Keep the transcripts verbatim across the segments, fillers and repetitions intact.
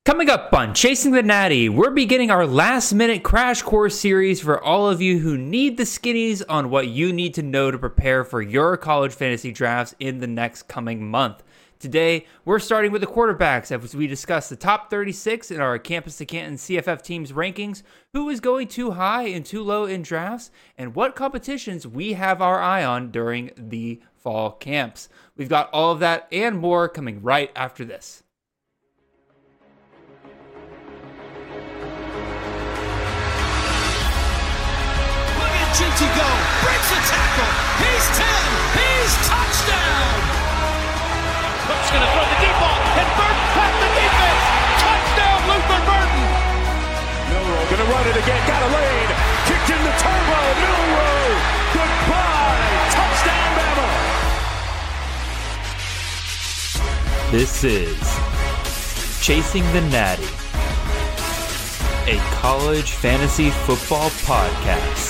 Coming up on Chasing the Natty, we're beginning our last-minute crash course series for all of you who need the skinnies on what you need to know to prepare for your college fantasy drafts in the next coming month. Today, we're starting with the quarterbacks as we discuss the top thirty-six in our Campus to Canton C F F teams rankings, who is going too high and too low in drafts, and what competitions we have our eye on during the fall camps. We've got all of that and more coming right after this. To go, breaks a tackle, he's ten, he's touchdown! Cook's gonna throw the deep ball, and Burton past the defense! Touchdown, Luther Burton! Milroe gonna run it again, got a lane, kicked in the turbo, Milroe! Goodbye, touchdown, Bama! This is Chasing the Natty, a college fantasy football podcast.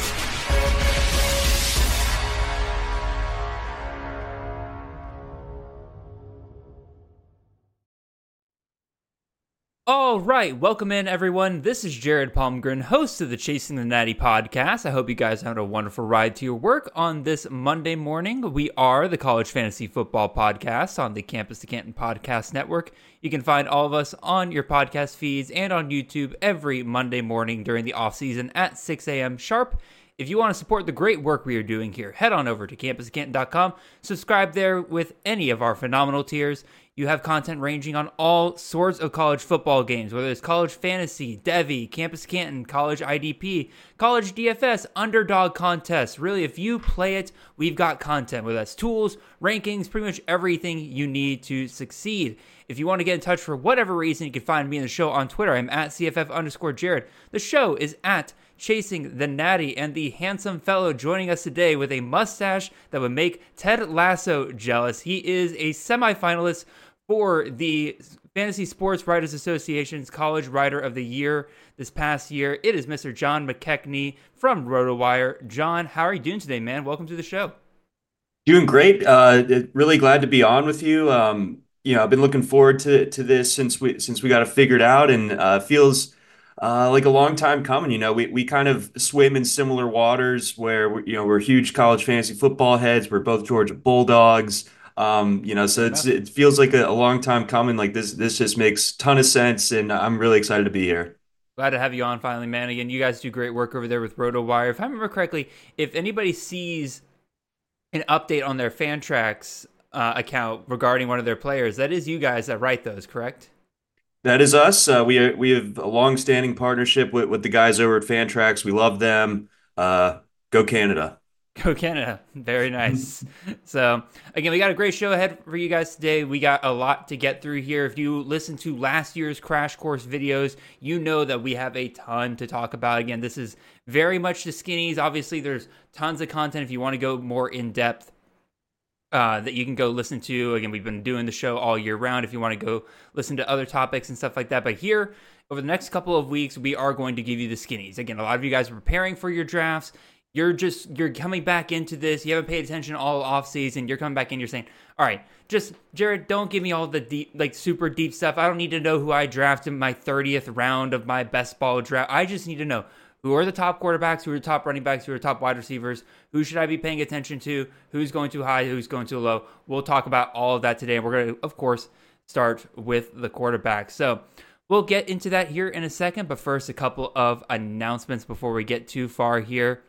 All right, welcome in everyone. This is Jared Palmgren, host of the Chasing the Natty podcast. I hope you guys had a wonderful ride to your work on this Monday morning. We are the College Fantasy Football Podcast on the Campus to Canton Podcast Network. You can find all of us on your podcast feeds and on YouTube every Monday morning during the off season at six a.m. sharp. If you want to support the great work we are doing here, head on over to campus to canton dot com. Subscribe there with any of our phenomenal tiers. You have content ranging on all sorts of college football games, whether it's college fantasy, Devy, Campus Canton, college I D P, college D F S, underdog contests. Really, if you play it, we've got content, whether that's tools, rankings, pretty much everything you need to succeed. If you want to get in touch for whatever reason, you can find me in the show on Twitter. I'm at C F F underscore Jared. The show is at Chasing the Natty, and the handsome fellow joining us today with a mustache that would make Ted Lasso jealous. He is a semifinalist for the Fantasy Sports Writers Association's College Writer of the Year this past year. It is Mister John McKechnie from RotoWire. John, how are you doing today, man? Welcome to the show. Doing great. Uh, really glad to be on with you. Um, you know, I've been looking forward to to this since we since we got it figured out, and uh, feels uh, like a long time coming. You know, we we kind of swim in similar waters where we, you know we're huge college fantasy football heads. We're both Georgia Bulldogs. Um, you know, so it's it feels like a, a long time coming. Like this, this just makes a ton of sense, and I'm really excited to be here. Glad to have you on finally, man. Again, you guys do great work over there with RotoWire. If I remember correctly, if anybody sees an update on their Fantrax uh, account regarding one of their players, that is you guys that write those, correct? That is us. Uh, we we have a long-standing partnership with with the guys over at Fantrax. We love them. Uh, go Canada. Go Canada. Very nice. So, again, we got a great show ahead for you guys today. We got a lot to get through here. If you listen to last year's Crash Course videos, you know that we have a ton to talk about. Again, this is very much the skinnies. Obviously, there's tons of content if you want to go more in-depth uh, that you can go listen to. Again, we've been doing the show all year round if you want to go listen to other topics and stuff like that. But here, over the next couple of weeks, we are going to give you the skinnies. Again, a lot of you guys are preparing for your drafts. You're just, you're coming back into this. You haven't paid attention all off season. You're coming back in. You're saying, all right, just Jared, don't give me all the deep, like super deep stuff. I don't need to know who I drafted in my thirtieth round of my best ball draft. I just need to know who are the top quarterbacks, who are the top running backs, who are top wide receivers, who should I be paying attention to, who's going too high, who's going too low. We'll talk about all of that today. And we're going to, of course, start with the quarterback. So we'll get into that here in a second. But first, a couple of announcements before we get too far here.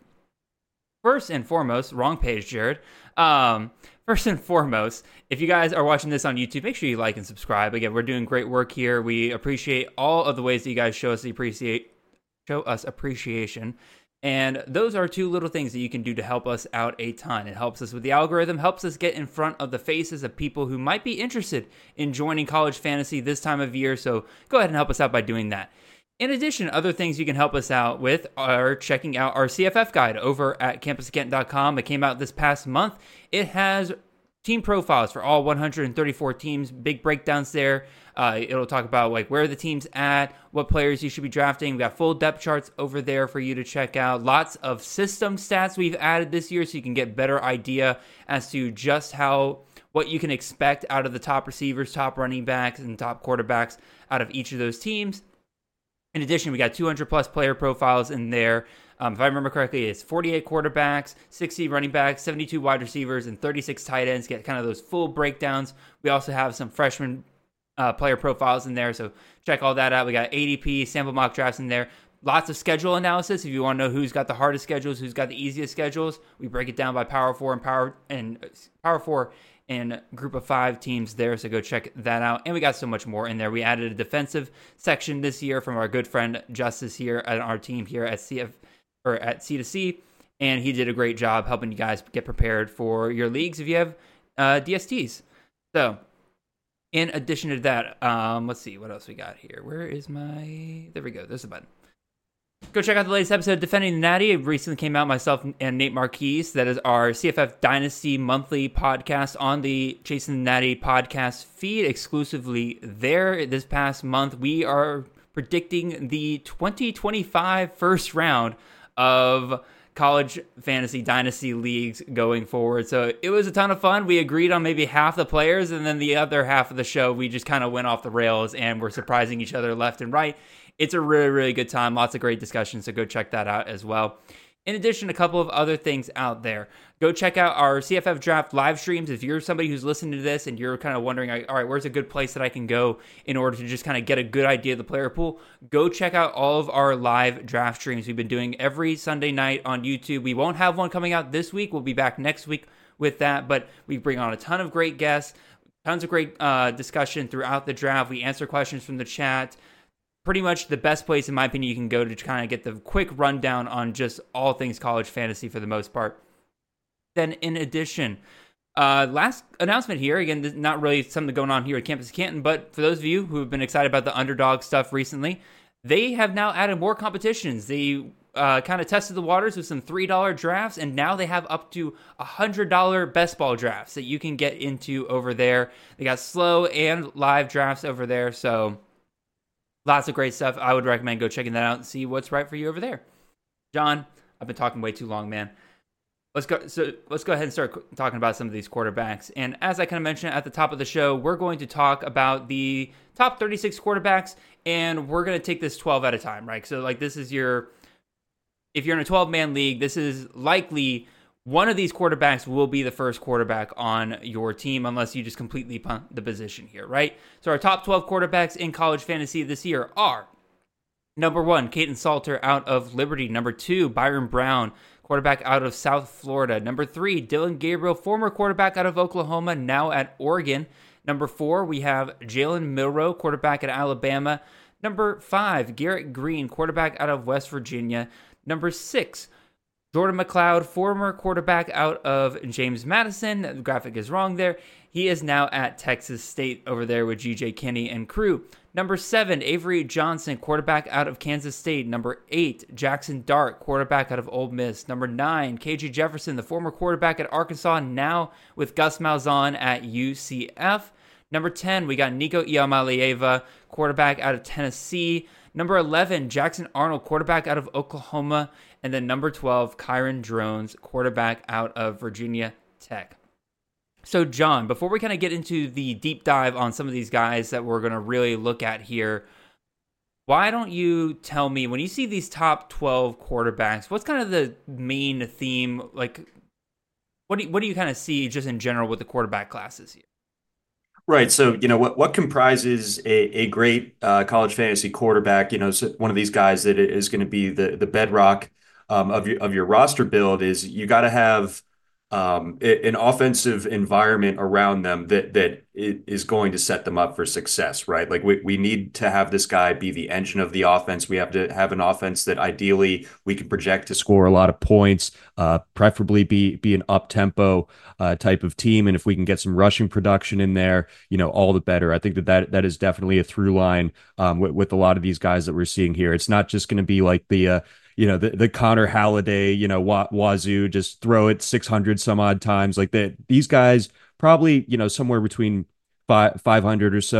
First and foremost, wrong page, Jared. Um, first and foremost, if you guys are watching this on YouTube, make sure you like and subscribe. Again, we're doing great work here. We appreciate all of the ways that you guys show us the appreciate, show us appreciation. And those are two little things that you can do to help us out a ton. It helps us with the algorithm, helps us get in front of the faces of people who might be interested in joining college fantasy this time of year. So go ahead and help us out by doing that. In addition, other things you can help us out with are checking out our C F F guide over at campus to canton dot com. It came out this past month. It has team profiles for all one hundred thirty-four teams, big breakdowns there. Uh, it'll talk about like where the team's at, what players you should be drafting. We got full depth charts over there for you to check out. Lots of system stats we've added this year so you can get better idea as to just how what you can expect out of the top receivers, top running backs, and top quarterbacks out of each of those teams. In addition, we got two hundred plus player profiles in there. Um, if I remember correctly, it's forty-eight quarterbacks, sixty running backs, seventy-two wide receivers, and thirty-six tight ends. Get kind of those full breakdowns. We also have some freshman uh, player profiles in there, so check all that out. We got A D P, sample mock drafts in there. Lots of schedule analysis. If you want to know who's got the hardest schedules, who's got the easiest schedules, we break it down by Power Four and Power and Power Four and Group of Five teams there. So go check that out. And we got so much more in there. We added a defensive section this year from our good friend Justice here at our team here at C F or at C two C, and he did a great job helping you guys get prepared for your leagues if you have uh, D S Ts. So, in addition to that, um, let's see what else we got here. Where is my? There we go. There's the button. Go check out the latest episode of Defending the Natty. It recently came out, myself and Nate Marquise. That is our C F F Dynasty monthly podcast on the Chasing the Natty podcast feed, exclusively there. This past month, we are predicting the twenty twenty-five first round of college fantasy dynasty leagues going forward. So it was a ton of fun. We agreed on maybe half the players, and then the other half of the show, we just kind of went off the rails and we're surprising each other left and right. It's a really, really good time. Lots of great discussions, so go check that out as well. In addition, a couple of other things out there. Go check out our C F F Draft live streams. If you're somebody who's listening to this and you're kind of wondering, all right, where's a good place that I can go in order to just kind of get a good idea of the player pool, go check out all of our live draft streams. We've been doing every Sunday night on YouTube. We won't have one coming out this week. We'll be back next week with that, but we bring on a ton of great guests, tons of great uh, discussion throughout the draft. We answer questions from the chat. Pretty much the best place, in my opinion, you can go to kind of get the quick rundown on just all things college fantasy for the most part. Then, in addition, uh, last announcement here, again, this is not really something going on here at Campus Canton, but for those of you who have been excited about the underdog stuff recently, they have now added more competitions. They uh, kind of tested the waters with some three dollar drafts, and now they have up to one hundred dollar best ball drafts that you can get into over there. They got slow and live drafts over there, so lots of great stuff. I would recommend go checking that out and see what's right for you over there. John, I've been talking way too long, man. Let's go. So let's go ahead and start talking about some of these quarterbacks. And as I kind of mentioned at the top of the show, we're going to talk about the top thirty-six quarterbacks, and we're going to take this twelve at a time, right? So like this is your, if you're in a twelve man league, this is likely one of these quarterbacks will be the first quarterback on your team unless you just completely punt the position here, right? So our top twelve quarterbacks in college fantasy this year are number one, Caden Salter out of Liberty. Number two, Byron Brown, quarterback out of South Florida. Number three, Dylan Gabriel, former quarterback out of Oklahoma, now at Oregon. Number four, we have Jalen Milroe, quarterback at Alabama. Number five, Garrett Green, quarterback out of West Virginia. Number six, Jordan McLeod, former quarterback out of James Madison. The graphic is wrong there. He is now at Texas State over there with G J Kinney and crew. Number seven, Avery Johnson, quarterback out of Kansas State. Number eight, Jackson Dart, quarterback out of Ole Miss. Number nine, K J Jefferson, the former quarterback at Arkansas, now with Gus Malzahn at U C F. Number ten, we got Nico Iamaleava, quarterback out of Tennessee. Number eleven, Jackson Arnold, quarterback out of Oklahoma. And then number twelve, Kyron Drones, quarterback out of Virginia Tech. So, John, before we kind of get into the deep dive on some of these guys that we're going to really look at here, why don't you tell me, when you see these top twelve quarterbacks, what's kind of the main theme? Like, what do you, what do you kind of see just in general with the quarterback classes here? Right. So, you know, what what comprises a, a great uh, college fantasy quarterback, you know, so one of these guys that is going to be the the bedrock um, of your of your roster build is you got to have um, an offensive environment around them that that is going to set them up for success, right? Like we, we need to have this guy be the engine of the offense. We have to have an offense that ideally we can project to score a lot of points, uh, preferably be be an up tempo uh, type of team. And if we can get some rushing production in there, you know, all the better. I think that that, that is definitely a through line um, with, with a lot of these guys that we're seeing here. It's not just going to be like the uh, you know, the, the Connor Halliday, you know, Wa- Wazoo, just throw it six hundred some odd times like that. These guys probably, you know, somewhere between five, 500 or so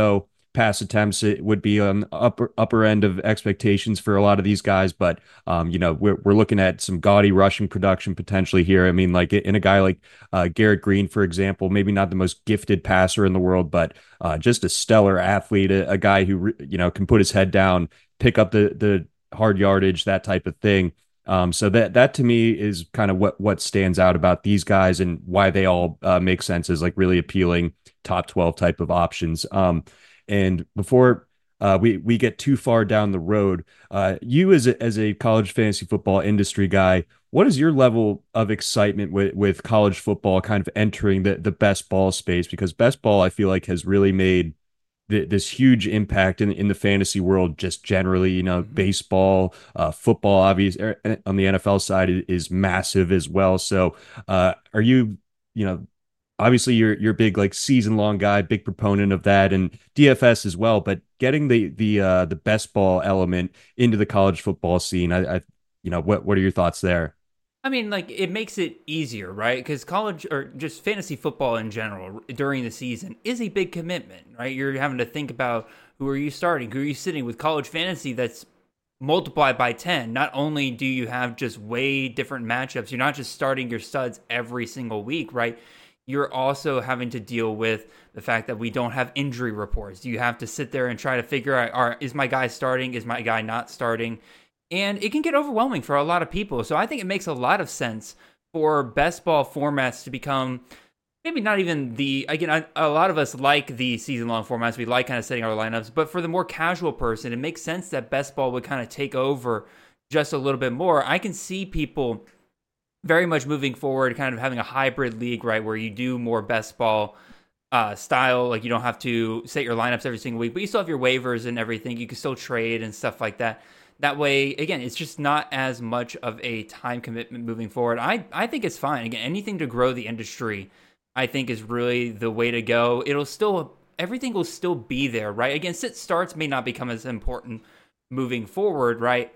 pass attempts, it would be on the upper upper end of expectations for a lot of these guys. But um, you know, we're we're looking at some gaudy rushing production potentially here. I mean, like in a guy like uh, Garrett Green, for example, maybe not the most gifted passer in the world, but uh, just a stellar athlete, a, a guy who you know can put his head down, pick up the the hard yardage, that type of thing. Um, so that that to me is kind of what what stands out about these guys and why they all uh, make sense as like really appealing top twelve type of options. Um, and before uh, we we get too far down the road, uh, you as a, as a college fantasy football industry guy, what is your level of excitement with with college football kind of entering the the best ball space? Because best ball, I feel like, has really made this huge impact in in the fantasy world just generally. You know, baseball, uh, football, obviously on the N F L side is massive as well. So, uh, are you, you know, obviously you're you're a big like season long guy, big proponent of that, and D F S as well. But getting the the uh, the best ball element into the college football scene, I, I you know, what what are your thoughts there? I mean, like, it makes it easier, right? Because college, or just fantasy football in general, during the season is a big commitment, right? You're having to think about who are you starting, who are you sitting with. College fantasy, that's multiplied by ten. Not only do you have just way different matchups, you're not just starting your studs every single week, right? You're also having to deal with the fact that we don't have injury reports. You have to sit there and try to figure out, are, is my guy starting? Is my guy not starting? And it can get overwhelming for a lot of people. So I think it makes a lot of sense for best ball formats to become maybe not even the, again, I, a lot of us like the season-long formats. We like kind of setting our lineups. But for the more casual person, it makes sense that best ball would kind of take over just a little bit more. I can see people very much moving forward, kind of having a hybrid league, right, where you do more best ball uh, style. Like, you don't have to set your lineups every single week, but you still have your waivers and everything. You can still trade and stuff like that. That way, again, it's just not as much of a time commitment moving forward. I, I think it's fine. Again, anything to grow the industry, I think, is really the way to go. It'll still, everything will still be there, right? Again, sit starts may not become as important moving forward, right?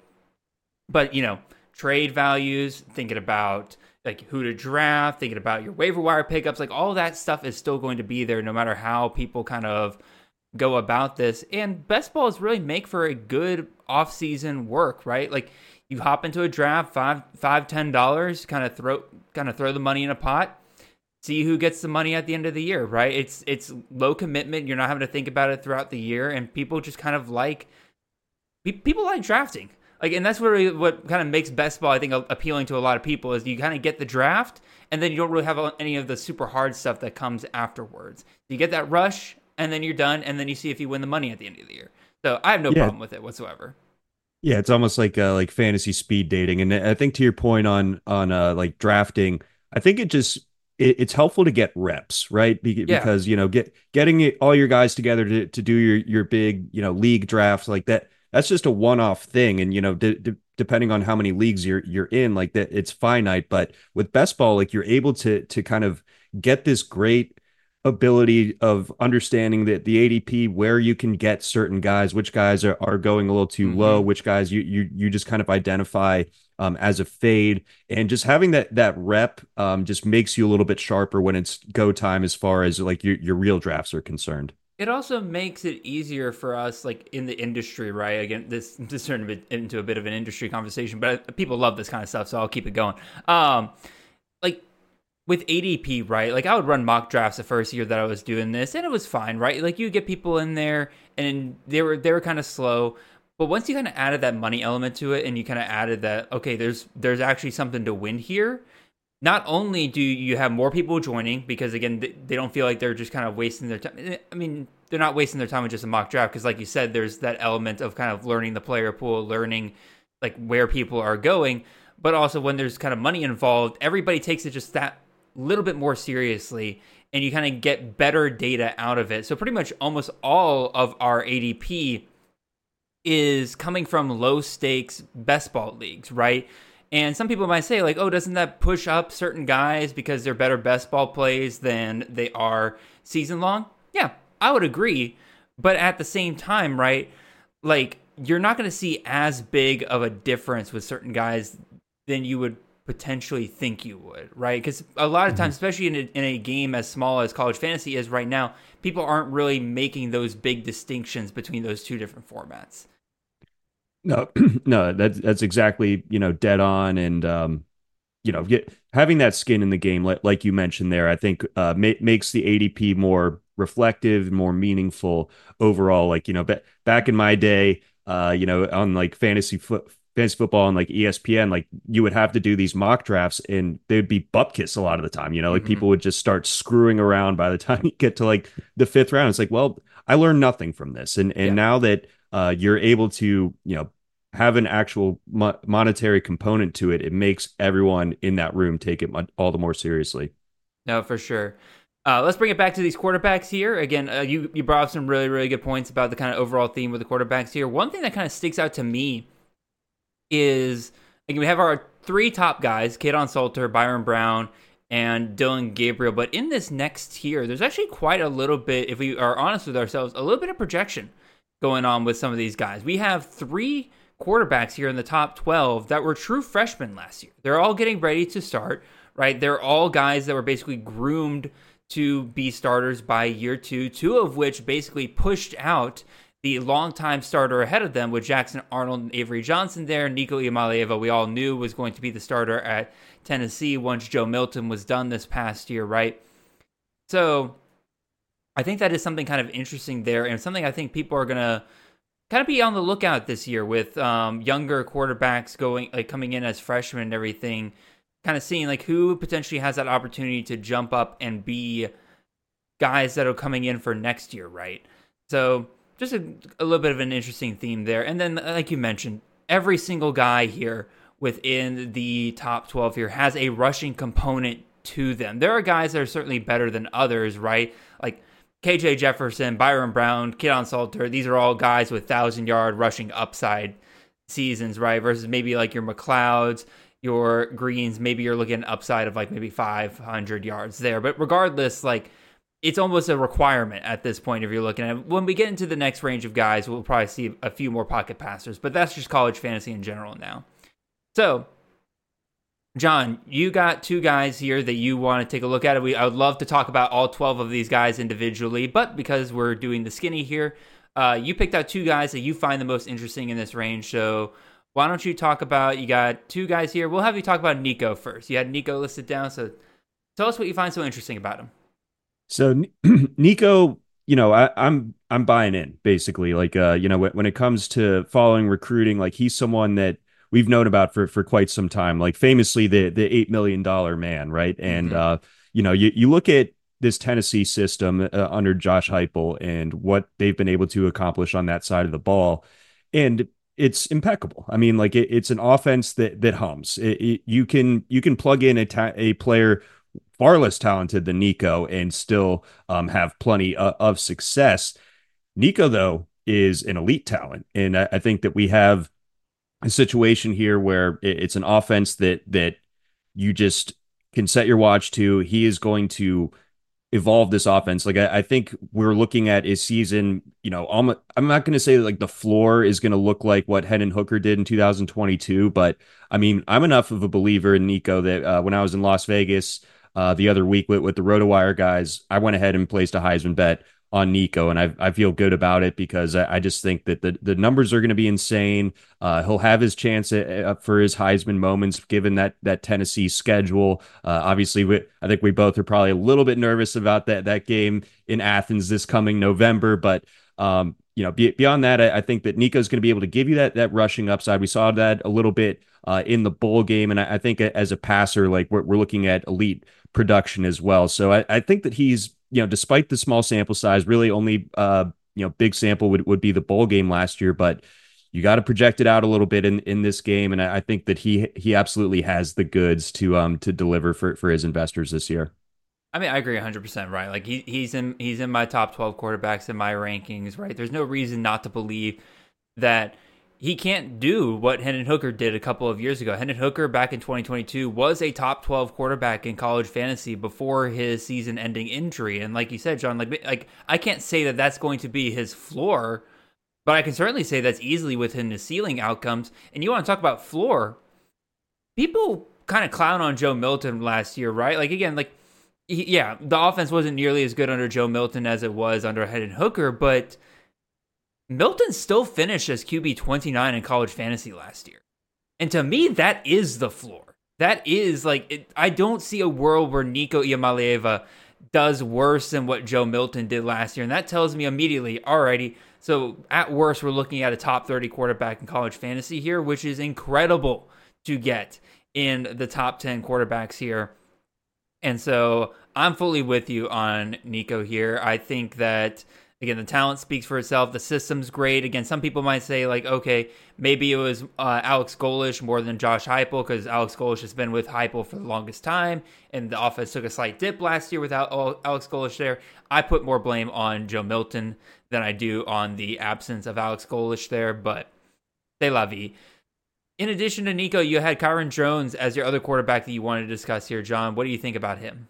But, you know, trade values, thinking about like who to draft, thinking about your waiver wire pickups, like all that stuff is still going to be there no matter how people kind of go about this. And best balls really make for a good off-season work, right? Like, you hop into a draft, five, five, ten dollars, kind of throw, kind of throw the money in a pot, see who gets the money at the end of the year, right? It's it's low commitment. You're not having to think about it throughout the year, and people just kind of like people like drafting. Like, and that's really what kind of makes best ball, I think, appealing to a lot of people, is you kind of get the draft, and then you don't really have any of the super hard stuff that comes afterwards. You get that rush, and then you're done, and then you see if you win the money at the end of the year. So I have no yeah. problem with it whatsoever. Yeah, it's almost like uh, like fantasy speed dating, and I think to your point on on uh, like drafting, I think it just it, it's helpful to get reps, right? Be- yeah. Because you know, get getting it, all your guys together to to do your your big you know league drafts like that. That's just a one off thing, and you know, d- d- depending on how many leagues you're you're in, like that, it's finite. But with best ball, like you're able to to kind of get this great ability of understanding that the A D P, where you can get certain guys, which guys are, are going a little too mm-hmm. low, which guys you you you just kind of identify um, as a fade, and just having that that rep um, just makes you a little bit sharper when it's go time as far as like your your real drafts are concerned. It also makes it easier for us, like in the industry, right? Again, this this turned a bit into a bit of an industry conversation, but people love this kind of stuff, so I'll keep it going. Um, like with A D P, right? Like, I would run mock drafts the first year that I was doing this, and it was fine, right? Like, you get people in there, and they were they were kind of slow. But once you kind of added that money element to it, and you kind of added that, okay, there's there's actually something to win here. Not only do you have more people joining, because again, they don't feel like they're just kind of wasting their time. I mean, they're not wasting their time with just a mock draft, because like you said, there's that element of kind of learning the player pool, learning like where people are going. But also when there's kind of money involved, everybody takes it just that little bit more seriously, and you kind of get better data out of it. So pretty much almost all of our A D P is coming from low stakes best ball leagues, right? And some people might say, like, oh, doesn't that push up certain guys because they're better best ball plays than they are season long? Yeah, I would agree. But at the same time, right, like, you're not going to see as big of a difference with certain guys than you would potentially think you would, right? Because a lot of times, Mm-hmm. especially in a, in a game as small as college fantasy is right now, people aren't really making those big distinctions between those two different formats. No, no, that's that's exactly, you know, dead on. And um, you know, get, having that skin in the game, like, like you mentioned there, I think uh, ma- makes the A D P more reflective, more meaningful overall. Like, you know, ba- back in my day, uh, you know, on like fantasy foot. Fantasy football and like E S P N, like you would have to do these mock drafts and they'd be bupkis a lot of the time. You know, like Mm-hmm. people would just start screwing around by the time you get to like the fifth round. It's like, well, I learned nothing from this. And and Yeah. now that uh, you're able to, you know, have an actual mo- monetary component to it, it makes everyone in that room take it all the more seriously. No, for sure. Uh, let's bring it back to these quarterbacks here. Again, uh, you, you brought up some really, really good points about the kind of overall theme with the quarterbacks here. One thing that kind of sticks out to me is, again, we have our three top guys, Kaidon Salter, Byron Brown, and Dylan Gabriel. But in this next tier, there's actually quite a little bit, if we are honest with ourselves, a little bit of projection going on with some of these guys. We have three quarterbacks here in the top twelve that were true freshmen last year. They're all getting ready to start, right? They're all guys that were basically groomed to be starters by year two, two of which basically pushed out the longtime starter ahead of them with Jackson Arnold and Avery Johnson there. Nico Iamaleava, we all knew was going to be the starter at Tennessee once Joe Milton was done this past year, right? So I think that is something kind of interesting there, and something I think people are going to kind of be on the lookout this year with um, younger quarterbacks going, like coming in as freshmen and everything, kind of seeing like who potentially has that opportunity to jump up and be guys that are coming in for next year, right? So just a, a little bit of an interesting theme there. And then, like you mentioned, every single guy here within the top twelve here has a rushing component to them. There are guys that are certainly better than others, right? Like K J Jefferson, Byron Brown, Kaidon Salter, these are all guys with thousand-yard rushing upside seasons, right? Versus maybe like your McLeods, your Greens, maybe you're looking at upside of like maybe five hundred yards there. But regardless, like it's almost a requirement at this point if you're looking at it. When we get into the next range of guys, we'll probably see a few more pocket passers, but that's just college fantasy in general now. So, John, you got two guys here that you want to take a look at. We I would love to talk about all twelve of these guys individually, but because we're doing the skinny here, uh, you picked out two guys that you find the most interesting in this range. So why don't you talk about, you got two guys here. We'll have you talk about Nico first. You had Nico listed down, so tell us what you find so interesting about him. So Nico, you know, I, I'm I'm buying in basically. Like, uh, you know, when, when it comes to following recruiting, like he's someone that we've known about for for quite some time. Like famously, the the eight million dollar man, right? And mm-hmm. uh, you know, you you look at this Tennessee system uh, under Josh Heupel and what they've been able to accomplish on that side of the ball, and it's impeccable. I mean, like it, it's an offense that that hums. It, it, you can you can plug in a ta- a player far less talented than Nico and still um, have plenty of, of success. Nico, though, is an elite talent. And I, I think that we have a situation here where it's an offense that that you just can set your watch to. He is going to evolve this offense. Like I, I think we're looking at a season, you know, I'm, I'm not going to say like the floor is going to look like what Hendon Hooker did in two thousand twenty-two, but I mean, I'm enough of a believer in Nico that uh, when I was in Las Vegas uh, the other week with, with the RotoWire guys, I went ahead and placed a Heisman bet on Nico, and I I feel good about it because I, I just think that the, the numbers are going to be insane. Uh, he'll have his chance at, for his Heisman moments given that that Tennessee schedule. Uh, obviously, we, I think we both are probably a little bit nervous about that that game in Athens this coming November, but um, you know, be, beyond that, I, I think that Nico's going to be able to give you that that rushing upside. We saw that a little bit uh, in the bowl game, and I, I think as a passer, like we're we're looking at elite production as well. So I, I think that he's, you know, despite the small sample size, really only, uh, you know, big sample would, would be the bowl game last year, but you got to project it out a little bit in, in this game. And I, I think that he, he absolutely has the goods to, um, to deliver for, for his investors this year. I mean, I agree one hundred percent, right? Like he, he's in, he's in my top twelve quarterbacks in my rankings, right? There's no reason not to believe that he can't do what Hendon Hooker did a couple of years ago. Hendon Hooker back in twenty twenty-two was a top twelve quarterback in college fantasy before his season-ending injury. And like you said, John, like like I can't say that that's going to be his floor, but I can certainly say that's easily within the ceiling outcomes. And you want to talk about floor? People kind of clown on Joe Milton last year, right? Like again, like he, yeah, the offense wasn't nearly as good under Joe Milton as it was under Hendon Hooker, but Milton still finished as Q B twenty-nine in college fantasy last year. And to me, that is the floor. That is like, it, I don't see a world where Nico Iamaleava does worse than what Joe Milton did last year. And that tells me immediately, alrighty, so at worst, we're looking at a top thirty quarterback in college fantasy here, which is incredible to get in the top ten quarterbacks here. And so I'm fully with you on Nico here. I think that, again, the talent speaks for itself. The system's great. Again, some people might say, like, okay, maybe it was uh, Alex Golesh more than Josh Heupel because Alex Golesh has been with Heupel for the longest time, and the offense took a slight dip last year without Alex Golesh there. I put more blame on Joe Milton than I do on the absence of Alex Golesh there, but c'est la vie. In addition to Nico, you had Kyron Jones as your other quarterback that you wanted to discuss here. John, what do you think about him?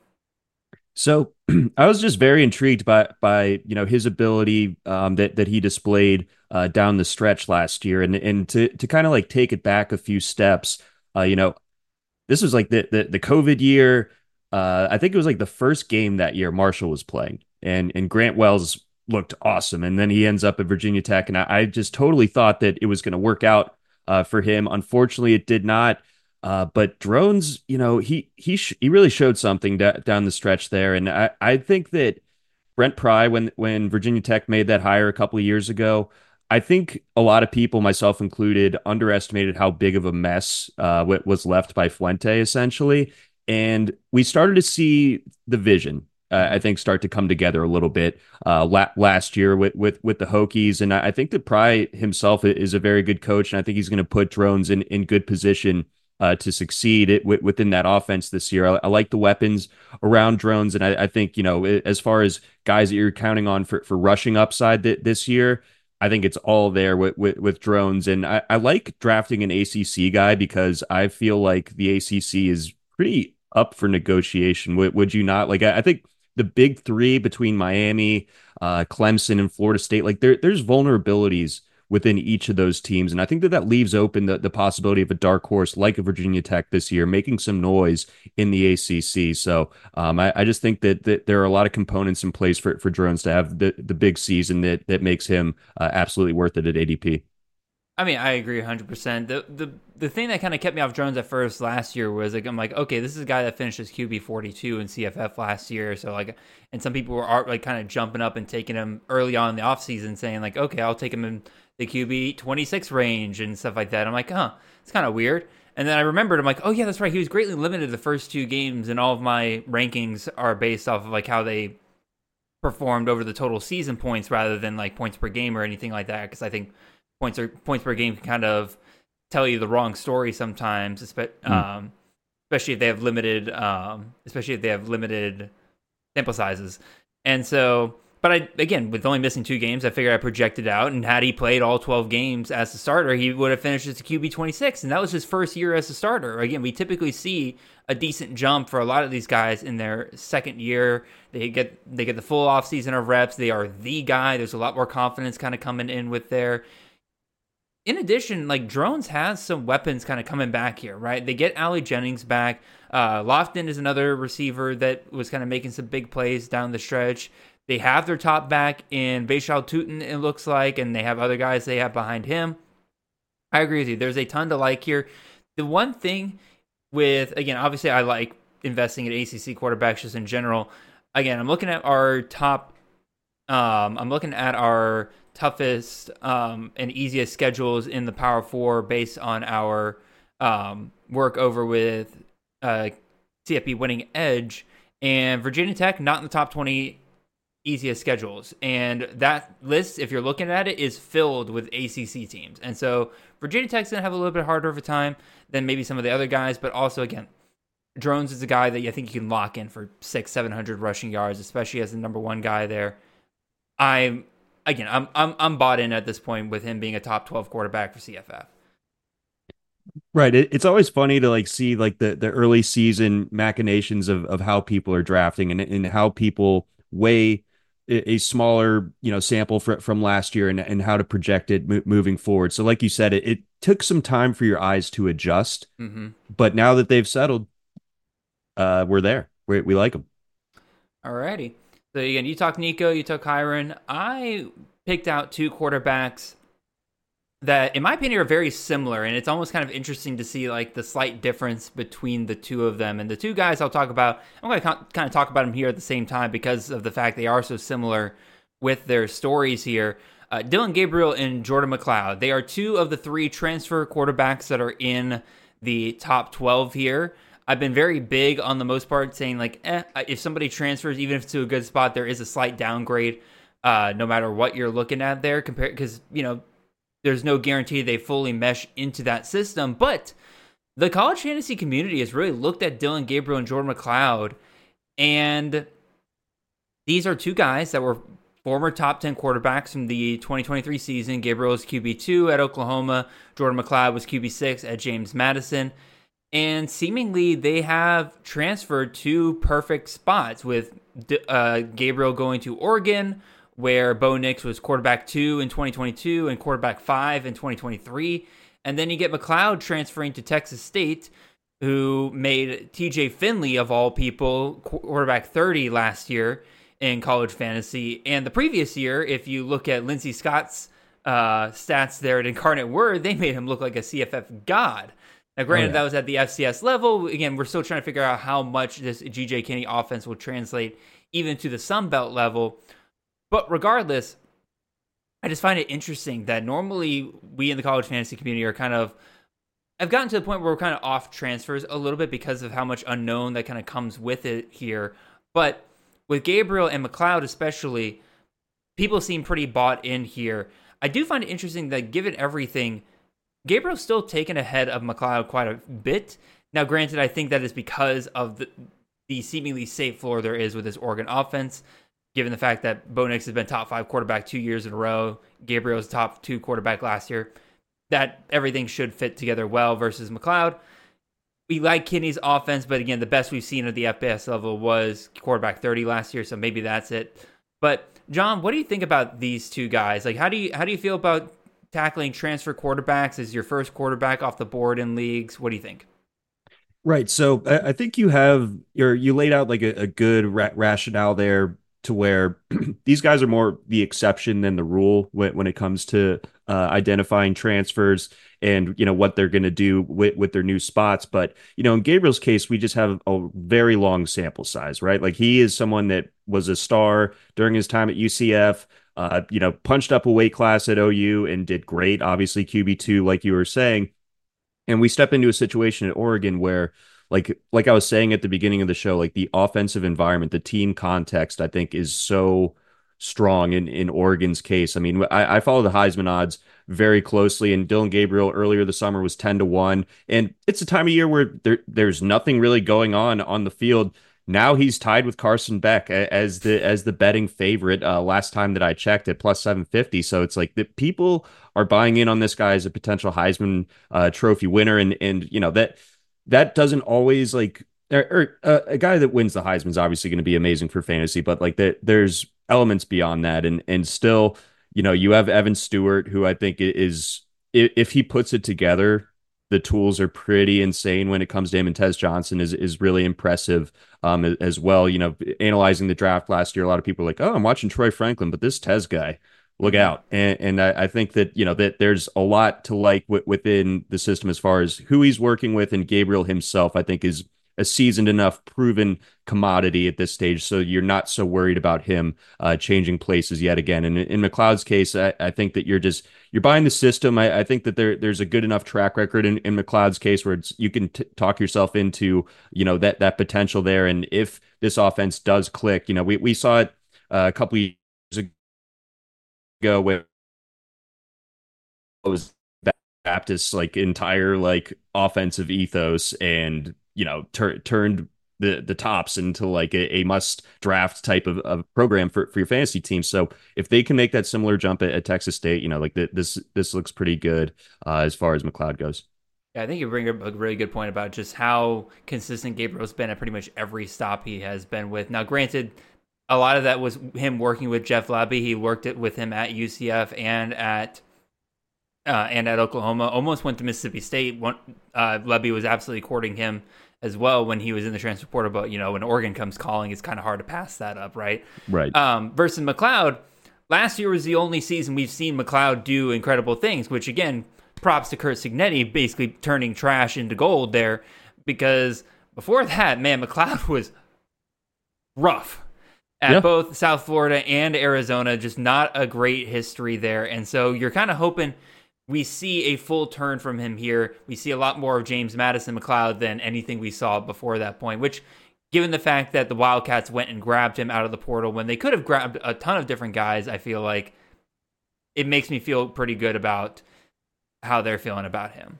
So I was just very intrigued by by you know his ability um, that that he displayed uh, down the stretch last year, and and to to kind of like take it back a few steps. Uh, you know, this was like the the, the COVID year. Uh, I think it was like the first game that year Marshall was playing, and and Grant Wells looked awesome, and then he ends up at Virginia Tech, and I, I just totally thought that it was going to work out uh, for him. Unfortunately, it did not. Uh, but Drones, you know, he he sh- he really showed something da- down the stretch there, and I, I think that Brent Pry, when when Virginia Tech made that hire a couple of years ago, I think a lot of people, myself included, underestimated how big of a mess uh, what was left by Fuente essentially, and we started to see the vision. Uh, I think start to come together a little bit uh, la- last year with, with with the Hokies, and I, I think that Pry himself is a very good coach, and I think he's going to put Drones in in good position Uh, to succeed it w- within that offense this year. I, I like the weapons around Drones, and I, I think, you know, as far as guys that you're counting on for, for rushing upside th- this year, I think it's all there with, with, with Drones. And I, I like drafting an A C C guy because I feel like the A C C is pretty up for negotiation. Would, would you not? Like, I, I think the big three between Miami, uh, Clemson, and Florida State, like there, there's vulnerabilities within each of those teams. And I think that that leaves open the, the possibility of a dark horse like a Virginia Tech this year, making some noise in the A C C. So um, I, I just think that, that there are a lot of components in place for, for Drones to have the, the big season that, that makes him uh, absolutely worth it at A D P. I mean, I agree one hundred percent. The the the thing that kind of kept me off Drones at first last year was like, I'm like, okay, this is a guy that finished as Q B forty-two in C F F last year. So like, and some people were like kind of jumping up and taking him early on in the offseason saying like, okay, I'll take him in the Q B twenty-six range and stuff like that. I'm like, huh, it's kind of weird. And then I remembered, I'm like, oh yeah, that's right. He was greatly limited the first two games, and all of my rankings are based off of like how they performed over the total season points rather than like points per game or anything like that. Because I think points or points per game can kind of tell you the wrong story sometimes, especially, mm. um, especially if they have limited, um, especially if they have limited sample sizes. And so, but I again, with only missing two games, I figured I projected out, and had he played all twelve games as a starter, he would have finished as a Q B twenty-six, and that was his first year as a starter. Again, we typically see a decent jump for a lot of these guys in their second year. They get they get the full offseason of reps. They are the guy. There's a lot more confidence kind of coming in with their. In addition, like Drones has some weapons kind of coming back here, right? They get Ali Jennings back. Uh, Lofton is another receiver that was kind of making some big plays down the stretch. They have their top back in Bashal Tutin, it looks like, and they have other guys they have behind him. I agree with you. There's a ton to like here. The one thing with, again, obviously I like investing in A C C quarterbacks just in general. Again, I'm looking at our top, um, I'm looking at our toughest um, and easiest schedules in the Power Four based on our um, work over with uh, C F P Winning Edge, and Virginia Tech not in the top twenty easiest schedules. And that list, if you're looking at it, is filled with A C C teams. And so Virginia Tech's going to have a little bit harder of a time than maybe some of the other guys, but also, again, Drones is a guy that I think you can lock in for six, seven hundred rushing yards, especially as the number one guy there. I'm Again, I'm I'm I'm bought in at this point with him being a top twelve quarterback for C F F. Right. It, it's always funny to like see like the, the early season machinations of, of how people are drafting and, and how people weigh a, a smaller, you know, sample fr- from last year and, and how to project it mo- moving forward. So like you said, it, it took some time for your eyes to adjust, Mm-hmm. but now that they've settled, uh, we're there. We, we like them. Alrighty. So again, you talk Nico, you talk Kyron. I picked out two quarterbacks that, in my opinion, are very similar, and it's almost kind of interesting to see like the slight difference between the two of them. And the two guys I'll talk about, I'm going to kind of talk about them here at the same time because of the fact they are so similar with their stories here. Uh, Dillon Gabriel and Jordan McLeod. They are two of the three transfer quarterbacks that are in the top twelve here. I've been very big on the most part saying like, eh, if somebody transfers, even if it's to a good spot, there is a slight downgrade, uh, no matter what you're looking at there. Compared, because you know, there's no guarantee they fully mesh into that system. But the college fantasy community has really looked at Dillon Gabriel and Jordan McLeod, and these are two guys that were former top ten quarterbacks from the twenty twenty-three season. Gabriel was Q B two at Oklahoma. Jordan McLeod was Q B six at James Madison. And seemingly they have transferred to perfect spots, with uh, Gabriel going to Oregon, where Bo Nix was quarterback two in twenty twenty-two and quarterback five in twenty twenty-three. And then you get McLeod transferring to Texas State, who made T J Finley, of all people, quarterback thirty last year in college fantasy. And the previous year, if you look at Lindsey Scott's uh, stats there at Incarnate Word, they made him look like a C F F god. Now, granted, oh, yeah. that was at the F C S level. Again, we're still trying to figure out how much this G J Kinney offense will translate even to the Sun Belt level. But regardless, I just find it interesting that normally we in the college fantasy community are kind of, I've gotten to the point where we're kind of off transfers a little bit because of how much unknown that kind of comes with it here. But with Gabriel and McLeod especially, people seem pretty bought in here. I do find it interesting that given everything, Gabriel's still taken ahead of McLeod quite a bit. Now, granted, I think that is because of the, the seemingly safe floor there is with this Oregon offense, given the fact that Bo Nix has been top five quarterback two years in a row, Gabriel's top two quarterback last year, that everything should fit together well versus McLeod. We like Kinney's offense, but again, the best we've seen at the F B S level was quarterback thirty last year, so maybe that's it. But John, what do you think about these two guys? Like, how do you how do you feel about tackling transfer quarterbacks as your first quarterback off the board in leagues? What do you think? Right. So I, I think you have your you laid out like a, a good ra- rationale there to where these guys are more the exception than the rule when, when it comes to uh, identifying transfers and, you know, what they're going to do with, with their new spots. But, you know, in Gabriel's case, we just have a very long sample size, right? Like he is someone that was a star during his time at U C F. Uh, you know, punched up a weight class at O U and did great. Obviously, Q B two, like you were saying. And we step into a situation at Oregon where, like, like I was saying at the beginning of the show, like the offensive environment, the team context, I think is so strong in, in Oregon's case. I mean, I, I follow the Heisman odds very closely, and Dillon Gabriel earlier this summer was ten to one. And it's a time of year where there, there's nothing really going on on the field. Now he's tied with Carson Beck as the as the betting favorite uh, last time that I checked at plus seven fifty. So it's like the people are buying in on this guy as a potential Heisman uh, Trophy winner, and and you know that that doesn't always like or, or uh, a guy that wins the Heisman is obviously going to be amazing for fantasy, but like that there's elements beyond that, and and still you know you have Evan Stewart, who I think is if he puts it together, the tools are pretty insane when it comes to him, and Tez Johnson is is really impressive um, as well. You know, analyzing the draft last year, a lot of people are like, "Oh, I'm watching Troy Franklin, but this Tez guy, look out!" And, and I, I think that you know that there's a lot to like w- within the system as far as who he's working with, and Gabriel himself, I think, is a seasoned enough, proven commodity at this stage, so you're not so worried about him uh, changing places yet again. And in, in McLeod's case, I, I think that you're just you're buying the system. I, I think that there there's a good enough track record in, in McLeod's case where it's, you can t- talk yourself into you know that that potential there. And if this offense does click, you know we we saw it uh, a couple years ago where it was Baptist's like entire like offensive ethos and you know tur- turned the the tops into like a, a must draft type of, of program for, for your fantasy team. So if they can make that similar jump at, at Texas State, you know, like the, this this looks pretty good uh, as far as McLeod goes. Yeah, I think you bring up a really good point about just how consistent Gabriel's been at pretty much every stop he has been with. Now, granted, a lot of that was him working with Jeff Lebby. He worked it with him at U C F and at uh, and at Oklahoma. Almost went to Mississippi State. One, uh, Lebby was absolutely courting him as well when he was in the transfer portal. But you know, when Oregon comes calling, it's kind of hard to pass that up, right? Right. Um, versus McLeod, last year was the only season we've seen McLeod do incredible things. Which again, props to Curt Cignetti, basically turning trash into gold there. Because before that, man, McLeod was rough at yeah. both South Florida and Arizona. Just not a great history there. And so you're kind of hoping we see a full turn from him here. We see a lot more of James Madison McLeod than anything we saw before that point, which, given the fact that the Wildcats went and grabbed him out of the portal when they could have grabbed a ton of different guys, I feel like it makes me feel pretty good about how they're feeling about him.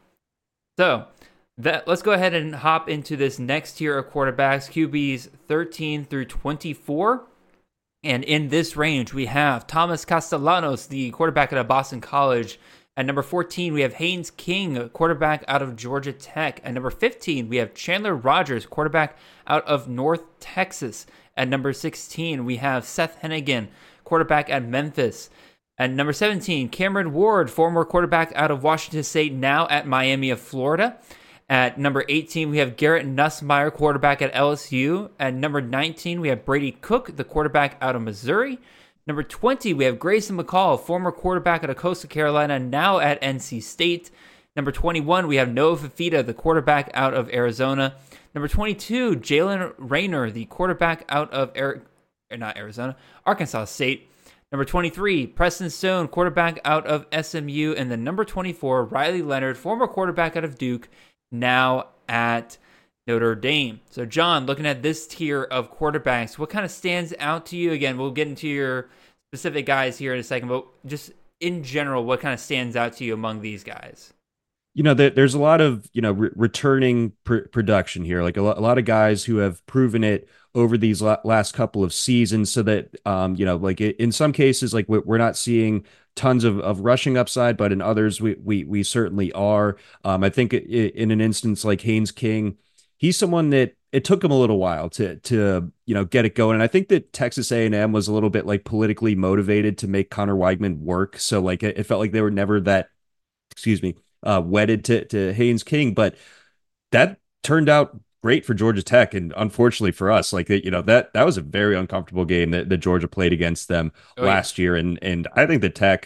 So that let's go ahead and hop into this next tier of quarterbacks, Q Bs thirteen through twenty-four. And in this range, we have Thomas Castellanos, the quarterback out of Boston College. At number fourteen, we have Haynes King, quarterback out of Georgia Tech. At number fifteen, we have Chandler Rogers, quarterback out of North Texas. At number sixteen, we have Seth Hennigan, quarterback at Memphis. At number seventeen, Cameron Ward, former quarterback out of Washington State, now at Miami of Florida. At number eighteen, we have Garrett Nussmeier, quarterback at L S U. At number nineteen, we have Brady Cook, the quarterback out of Missouri. Number twenty, we have Grayson McCall, former quarterback out of Coastal Carolina, now at N C State. Number twenty-one, we have Noah Fifita, the quarterback out of Arizona. Number twenty-two, Jalen Rayner, the quarterback out of Air, not Arizona, Arkansas State. Number twenty-three, Preston Stone, quarterback out of S M U. And then number twenty-four, Riley Leonard, former quarterback out of Duke, now at Notre Dame. So, John, looking at this tier of quarterbacks, what kind of stands out to you? Again, we'll get into your specific guys here in a second, but just in general, what kind of stands out to you among these guys? You know, there, there's a lot of, you know, re- returning pr- production here, like a, lo- a lot of guys who have proven it over these la- last couple of seasons so that, um, you know, like in some cases, like we're not seeing tons of, of rushing upside, but in others, we we we certainly are. Um, I think in an instance like Haynes King, he's someone that it took him a little while to to you know get it going, and I think that Texas A and M was a little bit like politically motivated to make Connor Weigman work. So like it, it felt like they were never that, excuse me, uh, wedded to to Haynes King, but that turned out great for Georgia Tech, and unfortunately for us, like you know that that was a very uncomfortable game that, that Georgia played against them oh, last yeah. year, and and I think that Tech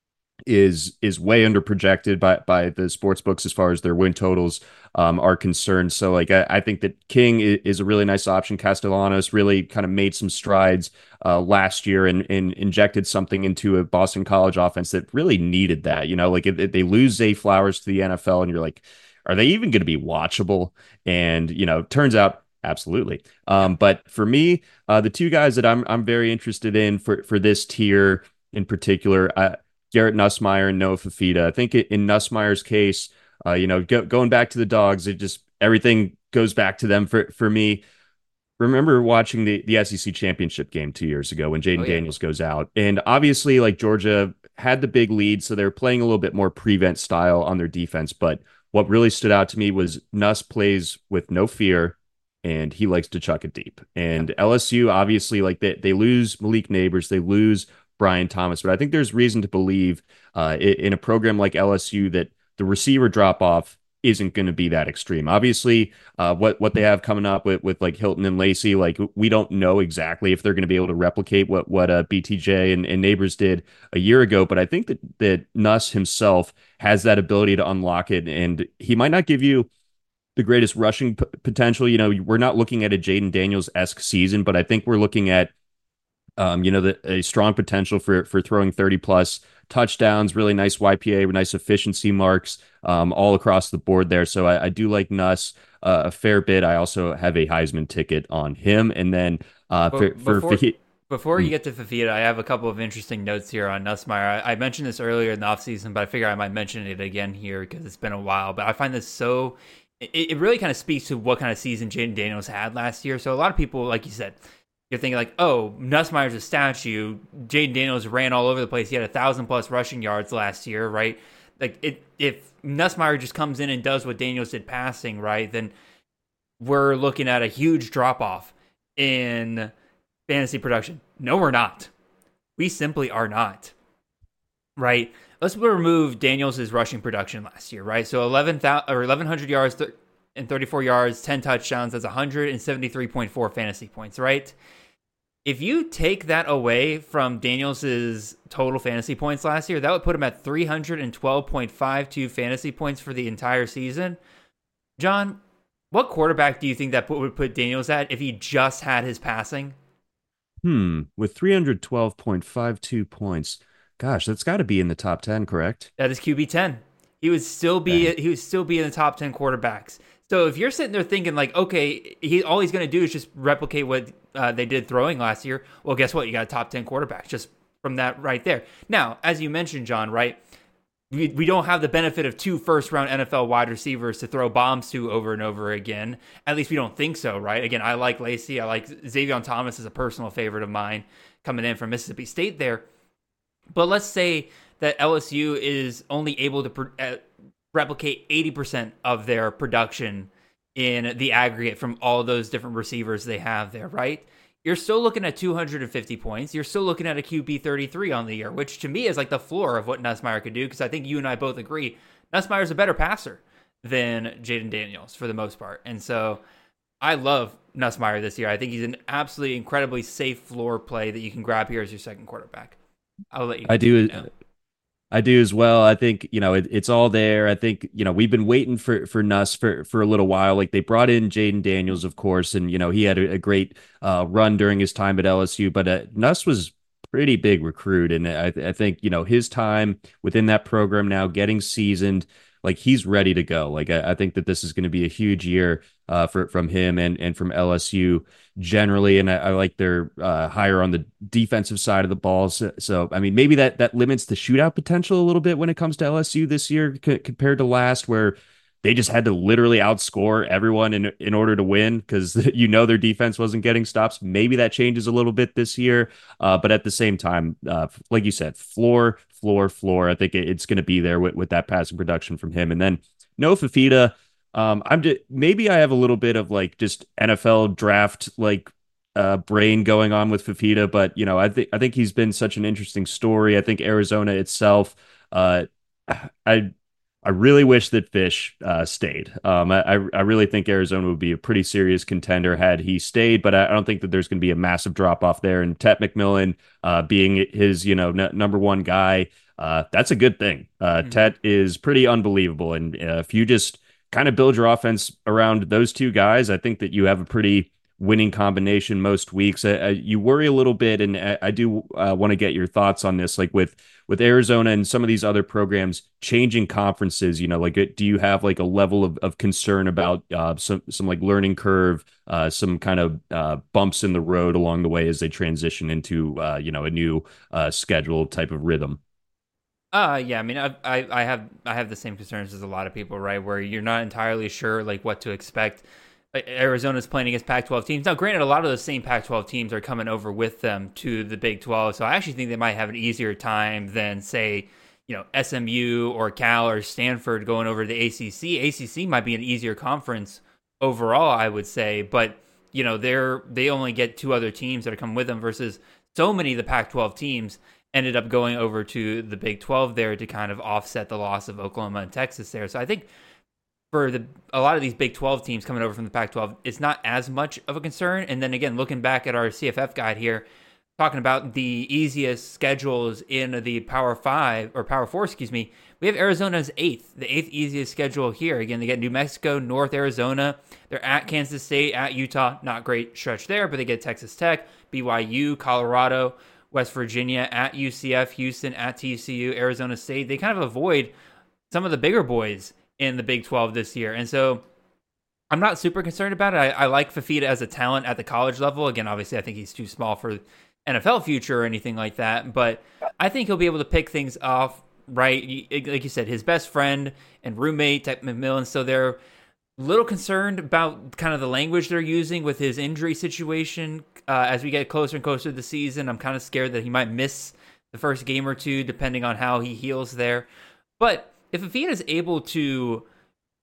is is way under projected by by the sports books as far as their win totals um, are concerned. So like I, I think that King is, is a really nice option. Castellanos really kind of made some strides uh, last year and, and injected something into a Boston College offense that really needed that. You know, like if, if they lose Zay Flowers to the N F L, and you're like, are they even going to be watchable? And you know, turns out absolutely. Um, but for me, uh, the two guys that I'm I'm very interested in for for this tier in particular. I, Garrett Nussmeier and Noah Fifita. I think in Nussmeier's case, uh, you know, go, going back to the Dogs, it just everything goes back to them for for me. Remember watching the the S E C championship game two years ago when Jaden oh, yeah. Daniels goes out, and obviously, like Georgia had the big lead, so they're playing a little bit more prevent style on their defense. But what really stood out to me was Nuss plays with no fear, and he likes to chuck it deep. And yeah. L S U obviously, like they they lose Malik Neighbors, they lose Brian Thomas, but I think there's reason to believe uh, in a program like L S U that the receiver drop off isn't going to be that extreme. Obviously, uh, what what they have coming up with with like Hilton and Lacey, like we don't know exactly if they're going to be able to replicate what what uh, B T J and, and Neighbors did a year ago. But I think that that Nuss himself has that ability to unlock it, and he might not give you the greatest rushing p- potential. You know, we're not looking at a Jaden Daniels-esque season, but I think we're looking at Um, you know, the, a strong potential for for throwing thirty plus touchdowns, really nice Y P A, nice efficiency marks um, all across the board there. So I, I do like Nuss uh, a fair bit. I also have a Heisman ticket on him. And then uh, for, before, for, for before you get to Fifita, I have a couple of interesting notes here on Nussmeier. I, I mentioned this earlier in the offseason, but I figure I might mention it again here because it's been a while. But I find this so, it, it really kind of speaks to what kind of season Jaden Daniels had last year. So a lot of people, like you said, you're thinking like, oh, Nussmeier's a statue. Jaden Daniels ran all over the place. He had a thousand plus rushing yards last year, right? Like it, if Nussmeier just comes in and does what Daniels did passing, right, then we're looking at a huge drop off in fantasy production. No, we're not. We simply are not. Right? Let's remove Daniels' rushing production last year, right? So eleven thousand or eleven hundred yards th- and thirty-four yards, ten touchdowns. That's one hundred seventy-three point four fantasy points, right? If you take that away from Daniels' total fantasy points last year, that would put him at three hundred twelve point five two fantasy points for the entire season. John, what quarterback do you think that put, would put Daniels at if he just had his passing? Hmm, with three hundred twelve point five two points. Gosh, that's got to be in the top ten, correct? That is Q B ten. He would still be yeah. he would still be in the top ten quarterbacks. So if you're sitting there thinking like, okay, he all he's going to do is just replicate what uh, they did throwing last year, well, guess what? You got a top ten quarterback just from that right there. Now, as you mentioned, John, right? We we don't have the benefit of two first-round N F L wide receivers to throw bombs to over and over again. At least we don't think so, right? Again, I like Lacy. I like Xavier Thomas is a personal favorite of mine coming in from Mississippi State there. But let's say that L S U is only able to pre- uh, replicate eighty percent of their production in the aggregate from all those different receivers they have there, right? You're still looking at two hundred fifty points. You're still looking at a Q B thirty-three on the year, which to me is like the floor of what Nussmeier could do, because I think you and I both agree Nussmeier's a better passer than Jayden Daniels for the most part. And so I love Nussmeier this year. I think he's an absolutely incredibly safe floor play that you can grab here as your second quarterback. I'll let you. I do. Know. I do as well. I think, you know, it, it's all there. I think, you know, we've been waiting for, for Nuss for, for a little while. Like they brought in Jayden Daniels, of course, and, you know, he had a, a great uh, run during his time at L S U, but uh, Nuss was pretty big recruit. And I, I think, you know, his time within that program now getting seasoned, like he's ready to go. Like I, I think that this is going to be a huge year uh, for from him and and from L S U generally. And I, I like their uh, higher on the defensive side of the ball. So, so I mean, maybe that that limits the shootout potential a little bit when it comes to L S U this year c- compared to last, where they just had to literally outscore everyone in in order to win because you know their defense wasn't getting stops. Maybe that changes a little bit this year, uh, but at the same time, uh, like you said, floor, floor, floor. I think it, it's going to be there with, with that passing production from him. And then no Fifita. Um, I'm just, maybe I have a little bit of like just N F L draft like uh, brain going on with Fifita, but you know I think I think he's been such an interesting story. I think Arizona itself. Uh, I. I really wish that Fish uh, stayed. Um, I, I really think Arizona would be a pretty serious contender had he stayed, but I, I don't think that there's going to be a massive drop off there. And Tet McMillan uh, being his, you know, n- number one guy, uh, that's a good thing. Uh, mm-hmm. Tet is pretty unbelievable, and uh, if you just kind of build your offense around those two guys, I think that you have a pretty winning combination most weeks. Uh, you worry a little bit, and I, I do uh, want to get your thoughts on this, like with. With Arizona and some of these other programs changing conferences, you know, like do you have like a level of, of concern about uh, some some like learning curve, uh, some kind of uh, bumps in the road along the way as they transition into uh, you know a new uh, schedule type of rhythm? Uh yeah, I mean, I, I I have I have the same concerns as a lot of people, right? Where you're not entirely sure like what to expect. Arizona's playing against Pac twelve teams. Now, granted, a lot of those same Pac twelve teams are coming over with them to the Big twelve, so I actually think they might have an easier time than, say, you know, S M U or Cal or Stanford going over to the A C C. A C C might be an easier conference overall, I would say, but you know, they're they only get two other teams that are coming with them versus so many of the Pac twelve teams ended up going over to the Big twelve there to kind of offset the loss of Oklahoma and Texas there. So I think for the a lot of these Big twelve teams coming over from the Pac twelve, it's not as much of a concern. And then again, looking back at our C F F guide here, talking about the easiest schedules in the Power Five or Power Four, excuse me, we have Arizona's eighth, the eighth easiest schedule here. Again, they get New Mexico, North Arizona. They're at Kansas State, at Utah. Not great stretch there, but they get Texas Tech, B Y U, Colorado, West Virginia, at U C F, Houston, at T C U, Arizona State. They kind of avoid some of the bigger boys in the Big twelve this year. And so I'm not super concerned about it. I, I like Fifita as a talent at the college level. Again, obviously, I think he's too small for N F L future or anything like that. But I think he'll be able to pick things off right. Like you said, his best friend and roommate, Tet McMillan, so they're a little concerned about kind of the language they're using with his injury situation. Uh, as we get closer and closer to the season, I'm kind of scared that he might miss the first game or two, depending on how he heals there. But if Fifita is able to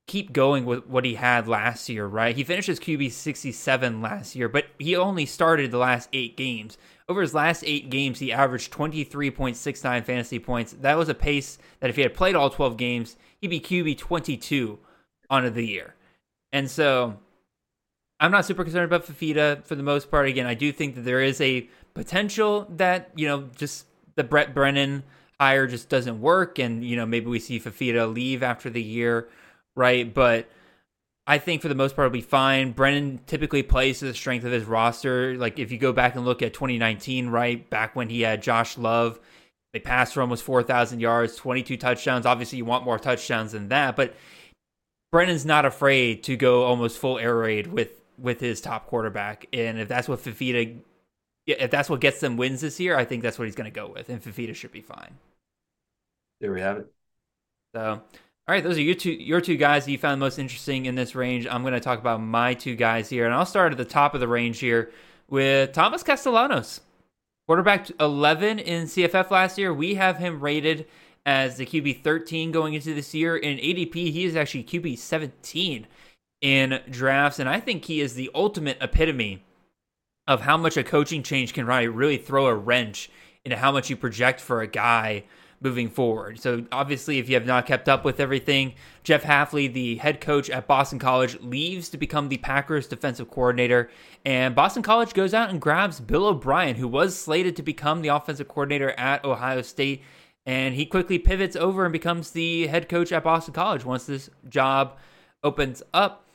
keep going with what he had last year, right? He finished as Q B sixty-seven last year, but he only started the last eight games. Over his last eight games, he averaged twenty-three point six nine fantasy points. That was a pace that if he had played all twelve games, he'd be Q B twenty-two on the year. And so I'm not super concerned about Fifita for the most part. Again, I do think that there is a potential that, you know, just the Brett Brennan hire just doesn't work. And, you know, maybe we see Fifita leave after the year, right? But I think for the most part, it'll be fine. Brennan typically plays to the strength of his roster. Like if you go back and look at twenty nineteen, right, back when he had Josh Love, they passed for almost four thousand yards, twenty-two touchdowns. Obviously, you want more touchdowns than that, but Brennan's not afraid to go almost full air raid with with his top quarterback. And if that's what Fifita, if that's what gets them wins this year, I think that's what he's going to go with, and Fifita should be fine. There we have it. So. All right, those are your two your two guys that you found most interesting in this range. I'm going to talk about my two guys here, and I'll start at the top of the range here with Thomas Castellanos. Quarterback eleven in C F F last year. We have him rated as the Q B thirteen going into this year. In A D P, he is actually Q B seventeen in drafts, and I think he is the ultimate epitome of how much a coaching change can really throw a wrench into how much you project for a guy moving forward. So obviously, if you have not kept up with everything, Jeff Hafley, the head coach at Boston College, leaves to become the Packers defensive coordinator, and Boston College goes out and grabs Bill O'Brien, who was slated to become the offensive coordinator at Ohio State, and he quickly pivots over and becomes the head coach at Boston College once this job opens up.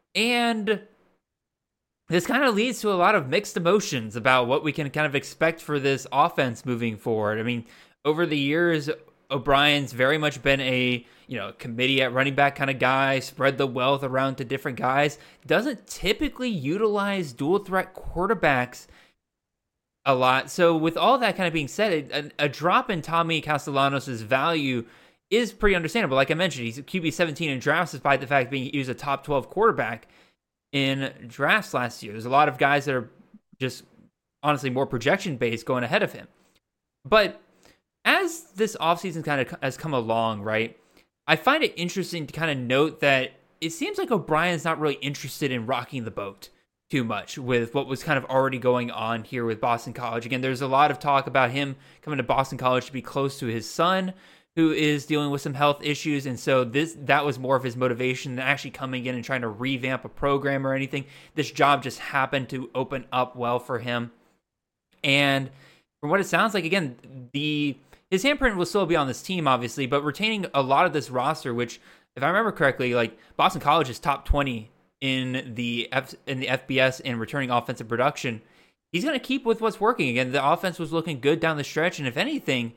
And this kind of leads to a lot of mixed emotions about what we can kind of expect for this offense moving forward. I mean, over the years, O'Brien's very much been a, you know, committee at running back kind of guy, spread the wealth around to different guys. Doesn't typically utilize dual threat quarterbacks a lot. So with all that kind of being said, a, a drop in Tommy Castellanos' value is pretty understandable. Like I mentioned, he's Q B seventeen in drafts despite the fact being he was a top twelve quarterback in drafts last year. There's a lot of guys that are just honestly more projection based going ahead of him. But as this offseason kind of has come along, right, I find it interesting to kind of note that it seems like O'Brien's not really interested in rocking the boat too much with what was kind of already going on here with Boston College. Again, there's a lot of talk about him coming to Boston College to be close to his son, who is dealing with some health issues, and so this that was more of his motivation than actually coming in and trying to revamp a program or anything. This job just happened to open up well for him. And from what it sounds like, again, the his handprint will still be on this team, obviously, but retaining a lot of this roster, which, if I remember correctly, like Boston College is top twenty in the F, in the F B S in returning offensive production. He's going to keep with what's working. Again, the offense was looking good down the stretch, and if anything,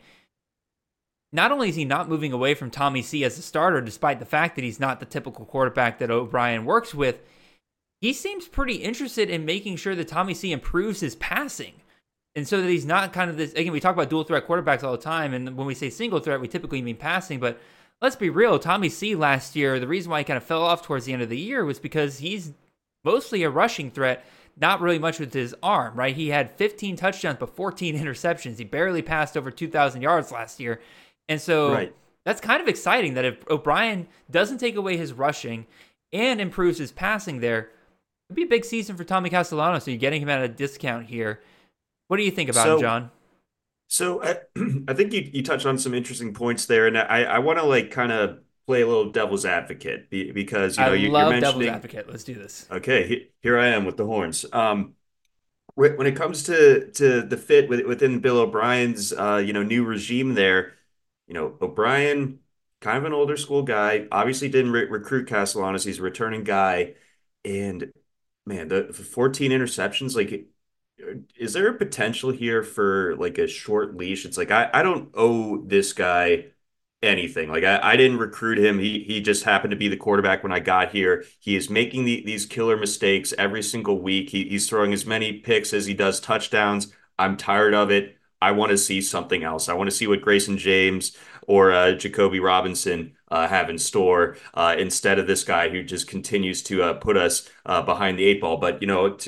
not only is he not moving away from Tommy C as a starter, despite the fact that he's not the typical quarterback that O'Brien works with, he seems pretty interested in making sure that Tommy C improves his passing. And so that he's not kind of this, again, we talk about dual threat quarterbacks all the time, and when we say single threat, we typically mean passing, but let's be real, Tommy C last year, the reason why he kind of fell off towards the end of the year was because he's mostly a rushing threat, not really much with his arm, right? He had fifteen touchdowns, but fourteen interceptions. He barely passed over two thousand yards last year. And so right. That's kind of exciting that if O'Brien doesn't take away his rushing and improves his passing there, it'd be a big season for Tommy Castellanos, so you're getting him at a discount here. What do you think about so, him, John? So I, I think you, you touched on some interesting points there, and I, I want to like kind of play a little devil's advocate because you know I you, love you're mentioning devil's advocate. Let's do this. Okay, here I am with the horns. Um, when it comes to to the fit within Bill O'Brien's uh, you know new regime there, you know O'Brien, kind of an older school guy, obviously didn't re- recruit Castellanos. He's a returning guy, and man, the fourteen interceptions, like. Is there a potential here for like a short leash? It's like I, I don't owe this guy anything. Like I, I didn't recruit him. He he just happened to be the quarterback when I got here. He is making the, these killer mistakes every single week. He, he's throwing as many picks as he does touchdowns. I'm tired of it. I want to see something else. I want to see what Grayson James or uh, Jacoby Robinson uh, have in store uh, instead of this guy who just continues to uh, put us uh, behind the eight ball. But you know to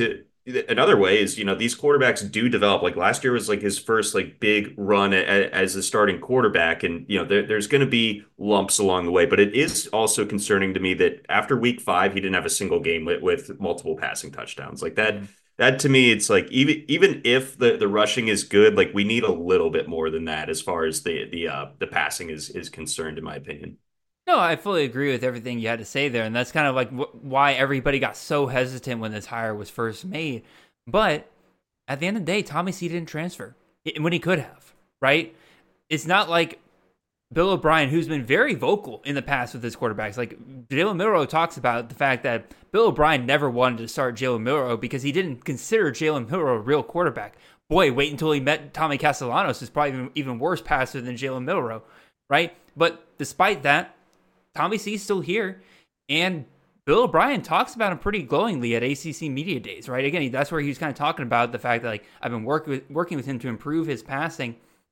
another way is, you know, these quarterbacks do develop. Like last year was like his first like big run a, a, as a starting quarterback, and you know there, there's going to be lumps along the way. But it is also concerning to me that after week five, he didn't have a single game with, with multiple passing touchdowns like that. Mm-hmm. That to me, it's like even even if the, the rushing is good, like we need a little bit more than that as far as the the uh, the passing is is concerned, in my opinion. No, I fully agree with everything you had to say there, and that's kind of like wh- why everybody got so hesitant when this hire was first made. But at the end of the day, Tommy C didn't transfer when he could have, right? It's not like Bill O'Brien, who's been very vocal in the past with his quarterbacks. Like Jalen Milroe talks about the fact that Bill O'Brien never wanted to start Jalen Milroe because he didn't consider Jalen Milroe a real quarterback. Boy, wait until he met Tommy Castellanos, who's probably even, even worse passer than Jalen Milroe, right? But despite that, Tommy C's still here, and Bill O'Brien talks about him pretty glowingly at A C C Media Days, right? Again, that's where he was kind of talking about the fact that, like, I've been working with, working with him to improve his passing.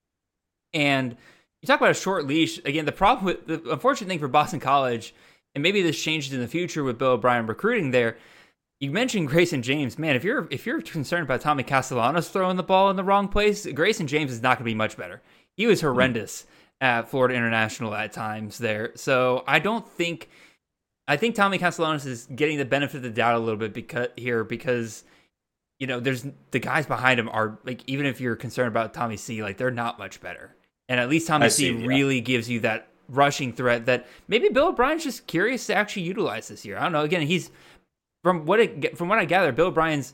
And you talk about a short leash. Again, the problem with the unfortunate thing for Boston College, and maybe this changes in the future with Bill O'Brien recruiting there. You mentioned Grayson James. Man, if you're if you're concerned about Tommy Castellanos throwing the ball in the wrong place, Grayson James is not going to be much better. He was horrendous. Mm-hmm. At Florida International at times there. So I don't think, I think Tommy Castellanos is getting the benefit of the doubt a little bit because here because, you know, there's the guys behind him are like, even if you're concerned about Tommy C, like they're not much better. And at least Tommy I C see, yeah. really gives you that rushing threat that maybe Bill O'Brien's just curious to actually utilize this year. I don't know. Again, he's from what it, from what I gather, Bill O'Brien's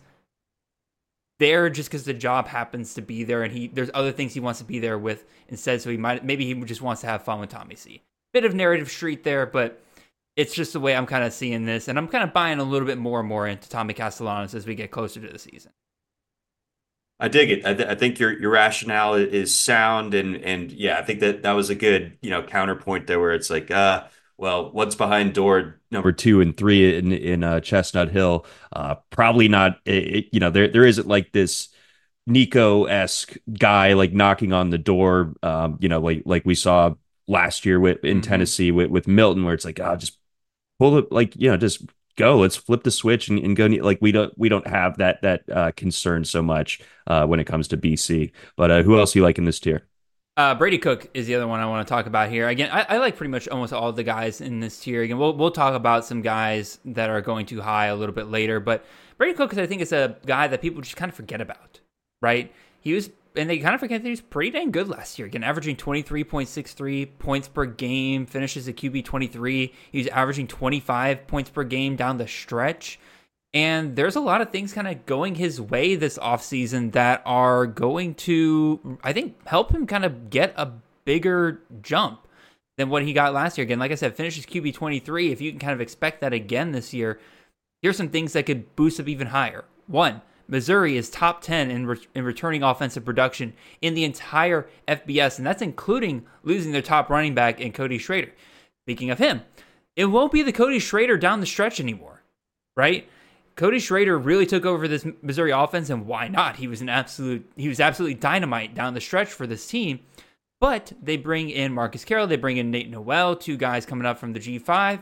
there just because the job happens to be there, and he there's other things he wants to be there with instead. So he might maybe he just wants to have fun with Tommy C. Bit of narrative street there, but it's just the way I'm kind of seeing this, and I'm kind of buying a little bit more and more into Tommy Castellanos as we get closer to the season. I dig it. I, th- I think your your rationale is sound, and and yeah, I think that that was a good you know counterpoint there, where it's like, uh, well, what's behind door number two and three in in uh, Chestnut Hill? Uh, probably not. It, you know, there there isn't like this Nico-esque guy like knocking on the door. Um, you know, like like we saw last year with in mm-hmm. Tennessee with with Milton, where it's like, oh, just pull it, like you know, just go. Let's flip the switch and, and go. Like we don't we don't have that that uh, concern so much uh, when it comes to B C. But uh, who else do you like in this tier? Uh, Brady Cook is the other one I want to talk about here. Again, I, I like pretty much almost all the guys in this tier. Again, we'll we'll talk about some guys that are going too high a little bit later. But Brady Cook, I think, is a guy that people just kind of forget about, right? He was, and they kind of forget that he was pretty dang good last year. Again, averaging twenty-three point six three points per game, finishes at Q B twenty-three. He was averaging twenty-five points per game down the stretch. And there's a lot of things kind of going his way this offseason that are going to, I think, help him kind of get a bigger jump than what he got last year. Again, like I said, finishes Q B twenty-three. If you can kind of expect that again this year, here's some things that could boost up even higher. One, Missouri is top ten in, re- in returning offensive production in the entire F B S, and that's including losing their top running back in Cody Schrader. Speaking of him, it won't be the Cody Schrader down the stretch anymore, right? Cody Schrader really took over this Missouri offense, and why not? He was an absolute, he was absolutely dynamite down the stretch for this team. But they bring in Marcus Carroll, they bring in Nate Noel, two guys coming up from the G five,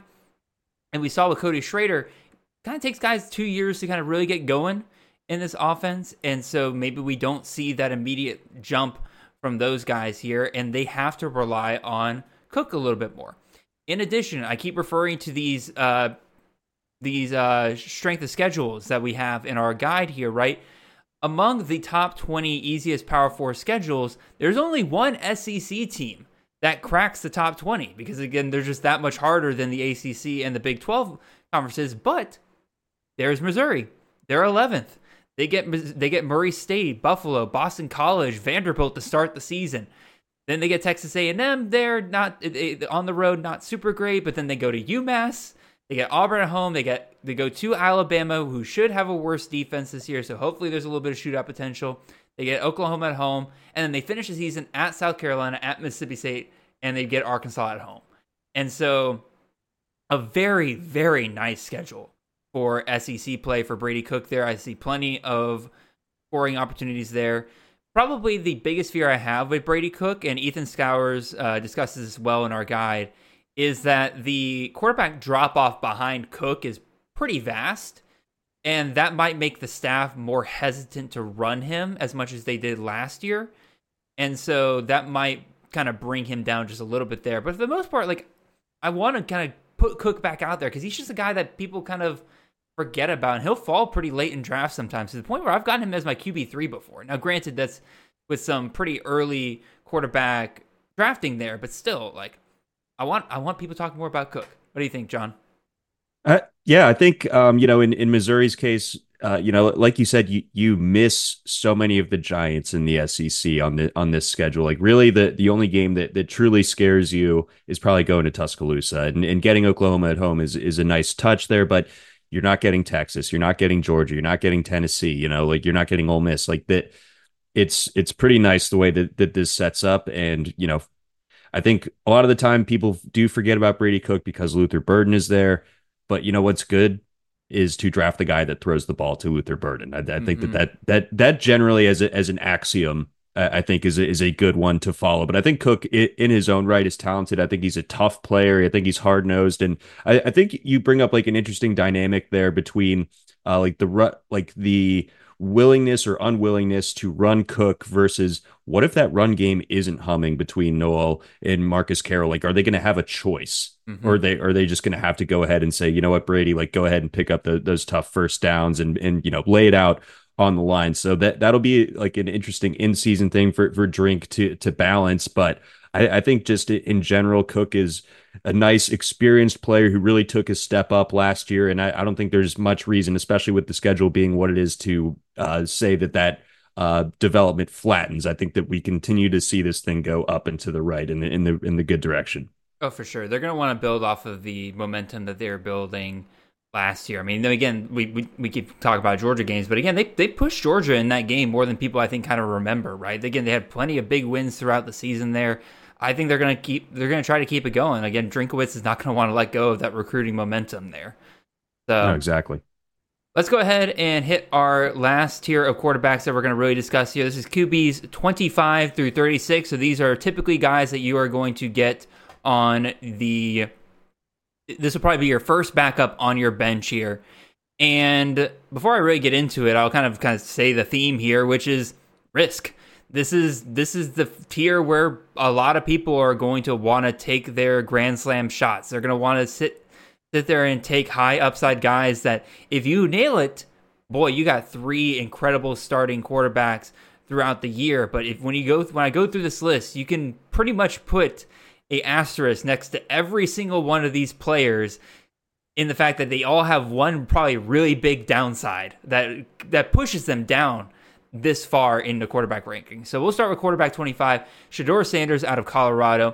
and we saw with Cody Schrader, kind of takes guys two years to kind of really get going in this offense, and so maybe we don't see that immediate jump from those guys here, and they have to rely on Cook a little bit more. In addition, I keep referring to these. Uh, these uh, strength of schedules that we have in our guide here, right? Among the top twenty easiest Power Four schedules, there's only one S E C team that cracks the top twenty because, again, they're just that much harder than the A C C and the Big twelve conferences. But there's Missouri. They're eleventh. They get they get Murray State, Buffalo, Boston College, Vanderbilt to start the season. Then they get Texas A and M. They're not on the road, not super great, but then they go to UMass. They get Auburn at home. They get they go to Alabama, who should have a worse defense this year. So hopefully there's a little bit of shootout potential. They get Oklahoma at home, and then they finish the season at South Carolina, at Mississippi State, and they get Arkansas at home. And so a very, very nice schedule for S E C play for Brady Cook there. I see plenty of scoring opportunities there. Probably the biggest fear I have with Brady Cook, and Ethan Skowers uh, discusses this well in our guide, is that the quarterback drop-off behind Cook is pretty vast. And that might make the staff more hesitant to run him as much as they did last year. And so that might kind of bring him down just a little bit there. But for the most part, like, I want to kind of put Cook back out there because he's just a guy that people kind of forget about. And he'll fall pretty late in drafts sometimes to the point where I've gotten him as my Q B three before. Now, granted, that's with some pretty early quarterback drafting there. But still, like, I want I want people talking more about Cook. What do you think, John? Uh, yeah, I think um, you know, in, in Missouri's case, uh, you know, like you said, you you miss so many of the Giants in the S E C on the on this schedule. Like, really, the the only game that that truly scares you is probably going to Tuscaloosa, and, and getting Oklahoma at home is is a nice touch there, but you're not getting Texas, you're not getting Georgia, you're not getting Tennessee. You know, like, you're not getting Ole Miss. Like, that, it's it's pretty nice the way that that this sets up, and you know, I think a lot of the time people do forget about Brady Cook because Luther Burden is there. But you know what's good is to draft the guy that throws the ball to Luther Burden. I, I think mm-hmm. that, that that that generally, as a, as an axiom, uh, I think is a, is a good one to follow. But I think Cook, in his own right, is talented. I think he's a tough player. I think he's hard nosed, and I, I think you bring up like an interesting dynamic there between uh, like the like the willingness or unwillingness to run Cook versus what if that run game isn't humming between Noel and Marcus Carroll? Like, are they going to have a choice? Mm-hmm. Or are they are they just going to have to go ahead and say, you know what, Brady, like, go ahead and pick up the, those tough first downs and and you know, lay it out on the line. So that that'll be like an interesting in season thing for for Drink to to balance. But I, I think just in general, Cook is a nice, experienced player who really took a step up last year, and I, I don't think there's much reason, especially with the schedule being what it is, to uh, say that that uh, development flattens. I think that we continue to see this thing go up and to the right in the in the in the good direction. Oh, for sure. They're going to want to build off of the momentum that they were building last year. I mean, again, we, we we keep talking about Georgia games, but again, they they pushed Georgia in that game more than people I think kind of remember, right? Again, they had plenty of big wins throughout the season there. I think they're going to keep they're going to try to keep it going. Again, Drinkowitz is not going to want to let go of that recruiting momentum there. So no, exactly. Let's go ahead and hit our last tier of quarterbacks that we're going to really discuss here. This is Q Bs twenty-five through thirty-six. So these are typically guys that you are going to get on the this will probably be your first backup on your bench here. And before I really get into it, I'll kind of kind of say the theme here, which is risk. This is this is the tier where a lot of people are going to want to take their grand slam shots. They're going to want to sit sit there and take high upside guys that if you nail it, boy, you got three incredible starting quarterbacks throughout the year. But if when you go when I go through this list, you can pretty much put a asterisk next to every single one of these players in the fact that they all have one probably really big downside that that pushes them down this far in the quarterback ranking. So we'll start with quarterback twenty-five, Shedeur Sanders out of Colorado.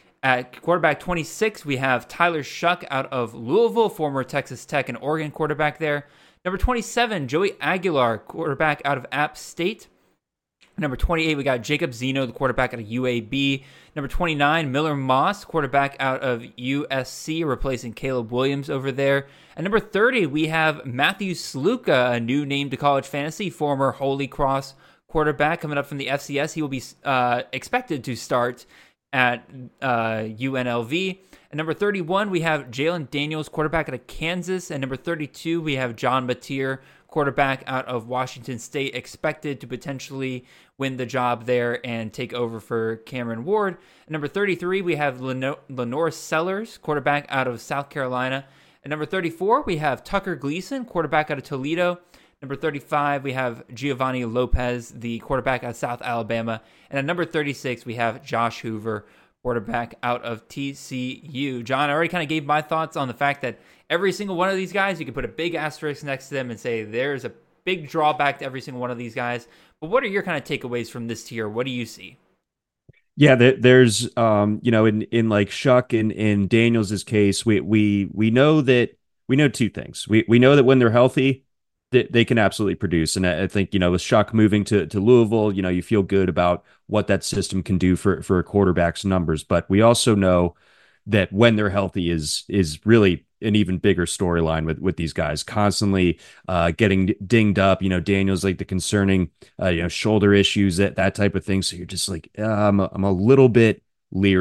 At quarterback twenty-six, we have Tyler Shuck out of Louisville, former Texas Tech and Oregon quarterback there. Number twenty-seven, Joey Aguilar, quarterback out of App State. Number twenty-eight, we got Jacob Zeno, the quarterback out of U A B. Number twenty-nine, Miller Moss, quarterback out of U S C, replacing Caleb Williams over there. At number thirty, we have Matthew Sluka, a new name to college fantasy, former Holy Cross quarterback coming up from the F C S. He will be uh, expected to start at uh, U N L V. At number thirty-one, we have Jalen Daniels, quarterback out of Kansas. At number thirty-two, we have John Mateer, quarterback out of Washington State, expected to potentially win the job there and take over for Cameron Ward. At number thirty-three, we have Leno- Lenore Sellers, quarterback out of South Carolina. At number thirty-four, we have Tucker Gleason, quarterback out of Toledo. Number thirty-five, we have Giovanni Lopez, the quarterback out of South Alabama. And at number thirty-six, we have Josh Hoover, quarterback out of T C U. John, I already kind of gave my thoughts on the fact that every single one of these guys, you can put a big asterisk next to them and say there's a big drawback to every single one of these guys. But what are your kind of takeaways from this tier? What do you see? Yeah, there's, um, you know, in, in like Shuck and in Daniels' case, we we we know that we know two things. We we know that when they're healthy, they, they can absolutely produce. And I, I think, you know, with Shuck moving to to Louisville, you know, you feel good about what that system can do for for a quarterback's numbers. But we also know that when they're healthy is is really an even bigger storyline with with these guys constantly uh, getting dinged up. You know, Daniel's like the concerning, uh, you know, shoulder issues, that that type of thing. So you're just like, uh, I'm a, I'm a little bit leery